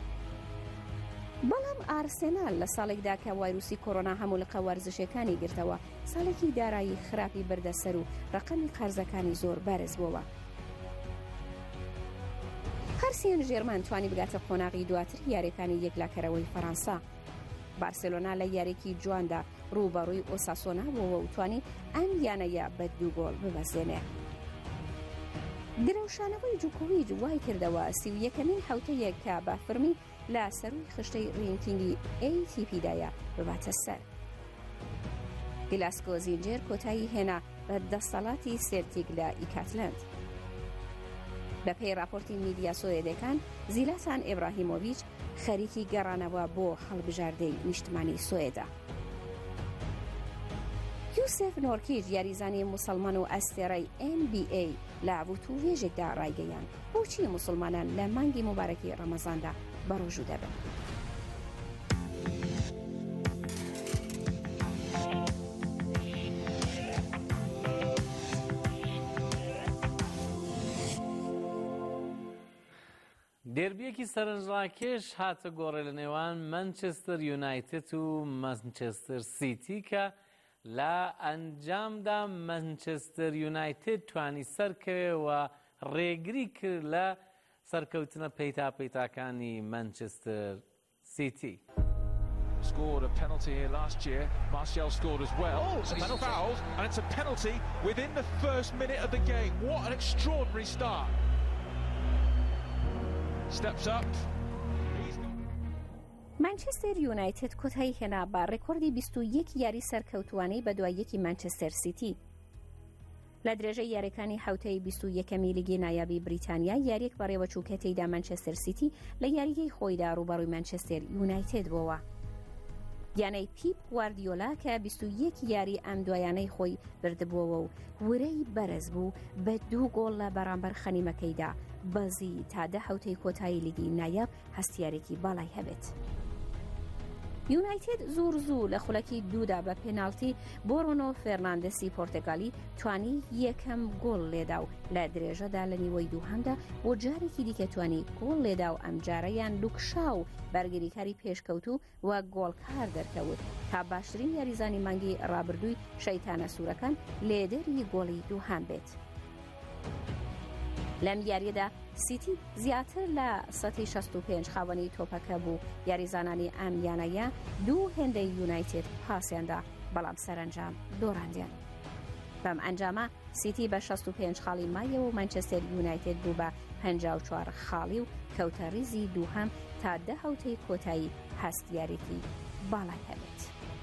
بەڵام ئارسێنال لە ساڵێکدا کە ڤایرۆسی کۆڕۆنا هەموو لقە وەرزشەکانی گرتەوە ساڵێکی دارایی خراپی بردەسەر و ڕقەمی قەرزەکانی زۆر بەرز بووەوە. هەرسیان ژێرمان توانی بگاتە قۆناغی دواتر یاریەکانی یەکلاکەرەوەی فەڕەنسا. بارسێلۆنا لە یارێکی جواندا ڕوبەڕووی ئۆساسۆنا بووەوە و توانی ئەم یانەیە بە دوو گۆڵ ببەزێنێ. درەوشانەوەی جوکۆڤیچ وای کردەوە سی و یەکەمین حوتەیەک کە بە فەرمی لە سەروی خشتەی ڕینکینگی ئێ تی پیدایە بباتە سەر. گلاسکۆ زینجێر کۆتایی هێنا بە دەسەڵاتی سێلتیک لە ئیکاتلەند. بە پێی راپۆرتی میدیا سوێدەکان زیلاتان ئێبراهیمۆڤیچ خەریکی گەڕانەوە بۆ هەڵبژاردەی نیشتمانی سوێدا. یوسف نۆرکیج یاریزانی موسڵمان و ئەستێرەی ئێن بی ئێ لە ڤوتوڤێژێکدا ڕایگەیان بۆچی موسڵمانان لە مانگی مبارەکی ڕەمەزاندا بەڕۆژوو دەبن. دێربیەکی سەرنجڕاکێش هاتە گۆڕێ لە نێوان مانچستر یونایتد و مانچستر سیتی کە لە ئەنجامدا مانچستر یونایتد توانی سەرکەوێەوە ڕێگری کرد لە سەرکەوتنە پەیتا پەیتاکانی مانچستر سیتی. Scored a penalty here last year. Martial scored as well. Oh, and he's fouled, and it's a penalty within the first minute of the game. What an extraordinary start. Steps up. مانچستر یونایتد کۆتایی هێنا با ڕێکۆردی بیست و یەک یاری سەرکەوتوانەی بە دوای یەکی مانچستر سیتی. لە درێژەی یاریەکانی حوتەی بیست و یەکەمی لیگی نایابی بریتانیا یاریەک بەڕێوە چووکە تێیدا مانچستر سیتی لە یاریگەی خۆیدا ڕوبەڕووی مانچستر یونایتد بووە. یانەی پیپ گواردیۆلا کە بیست و یەک یاری ئەم دوایانەی خۆی بردبووەوە و ورەی بەرز بوو بە دوو گۆڵ لە بەرامبەر خەنیمەکەیدا بەزی تا دە حوتەی کۆتایی لیگی نایاب هەستیارێکی باڵای هەبێت. یونایتد زۆر زوو لە خولەکی دوودا بە پێناڵتی بۆ ڕۆنۆ فێرناندسی پۆرتگالی توانی یەکەم گۆڵ لێدا و لە درێژەدا لە نیوەی دووهەمدا بۆ جارێکی دیکە توانی گۆڵ لێدا و ئەم جارەیان لوکشاو بەرگریکاری پێشکەوتو و گۆڵکار دەرکەوت تا باشترین یاریزانی مانگی ڕابردووی شەیتانە سوورەکان لێدەری گۆڵی دووهەم بێت. لەم یاریەدا سیتی زیاتر لە سەتی شەست و پێنج خاوەنی تۆپەکە بوو. یاریزانانی ئەم یانەیە دوو هێندەی یونایتد پاسیاندا بەڵام سەرنجام دۆڕاندیان. بەم ئەنجامە سیتی بە شەست و پێنج خاڵی مایەوە و مانچستر یونایتد بوو بە پەنجا و چوار خاڵی و کەوتە ریزی دووهەم تا دە حوتەی کۆتایی هەستیارێکی باڵای هەبێت.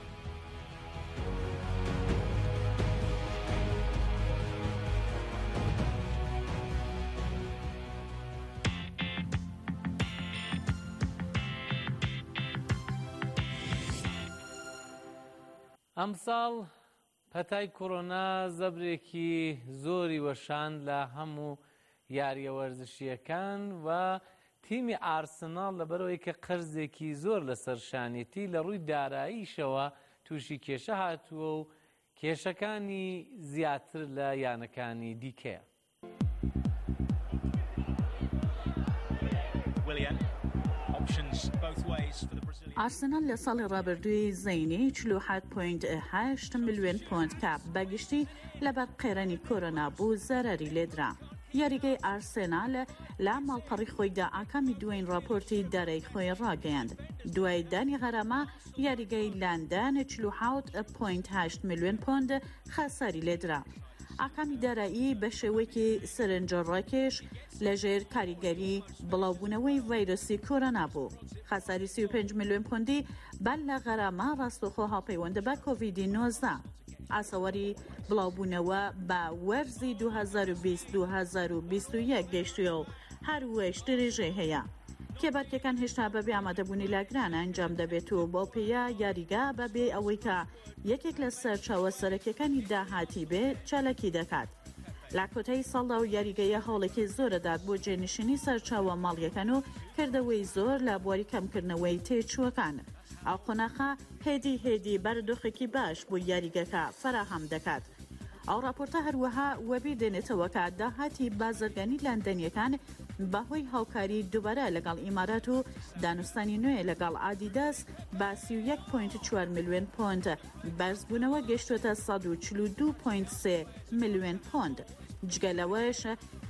ئەمساڵ پەتای کۆڕۆنا زەبرێکی زۆری وەشان لە هەموو یاریە وەرزشیەکان و تیمی ئارسناڵ لەبەرەوەی کە قەرزێکی زۆر لەسەر شانێتی لە ڕووی داراییشەوە تووشی کێشە هاتووە و کێشەکانی زیاتر لە یانەکانی دیکەیە. ئارسنال لە ساڵی ڕابردووی زەینی چل و هەفت پۆینت هەشت ملیۆن پۆند کە بەگشتی لەبەر قێرانی کۆرۆنا بوو زەرەری لێدرا. یاریگەی ئارسێنال لە ماڵپەڕی خۆیدا ئاکامی دوایین راپۆرتی دارایی خۆی ڕاگەیاند. دوای دانی غەرامە یاریگەی لاندان چل و هەفت پۆینت هەشت ملیۆن پۆند خەساری لێدرا. ئاکامی دارایی بە شێوەیەکی سەرنجڕاکێش لەژێر کاریگەری بڵاوبوونەوەی ڤایرۆسی کۆرۆنا بوو. خەساری سی و پێنج ملیۆن پۆندی بەر لە غەرامە ڕاستەوخۆ هاوپەیوەندە بە کۆڤیدی نۆزدە. ئاسەوەری بڵاوبوونەوە بە وەرزی دوو هەزار و بیست دوو هەزار و بیست و یەک گەیشتووە و هەروەش درێژەی هەیە. کێبەرکەکان هێشتا بەبێ ئامادەبوونی لاگرانە ئەنجام دەبێت و بۆ پێیا یاریگا بەبێ ئەوەی کە یەکێک لە سەرچاوە سەرەکیەکانی داهاتی بێ چالەکی دەکات. لە کۆتایی ساڵدا و یاریگەیە هەوڵێکی زۆرەدات بۆ جێنشینی سەرچاوە ماڵیەکان و کردەوەی زۆر لە بواری کەمکردنەوەی تێچووەکان. ئەو قۆناغا هێدی هێدی بەردۆخێکی باش بۆ یاریگەکە فراهەم دەکات. ئەو راپۆرتە هەروەها وەبی دێنێتەوە کە داهاتی بازرگانی لاندەنیەکان بەهۆی هاوکاری دووبارە لەگەڵ ئیمارات و دانوستانی نوێ لەگەڵ ئادیداس بە سی و یەک پۆینت چوار ملیۆن پۆند بەرزبوونەوە گەشتوتە سەد و چل و دوو پۆینت سێ ملیۆن پۆند. جگەلەوەش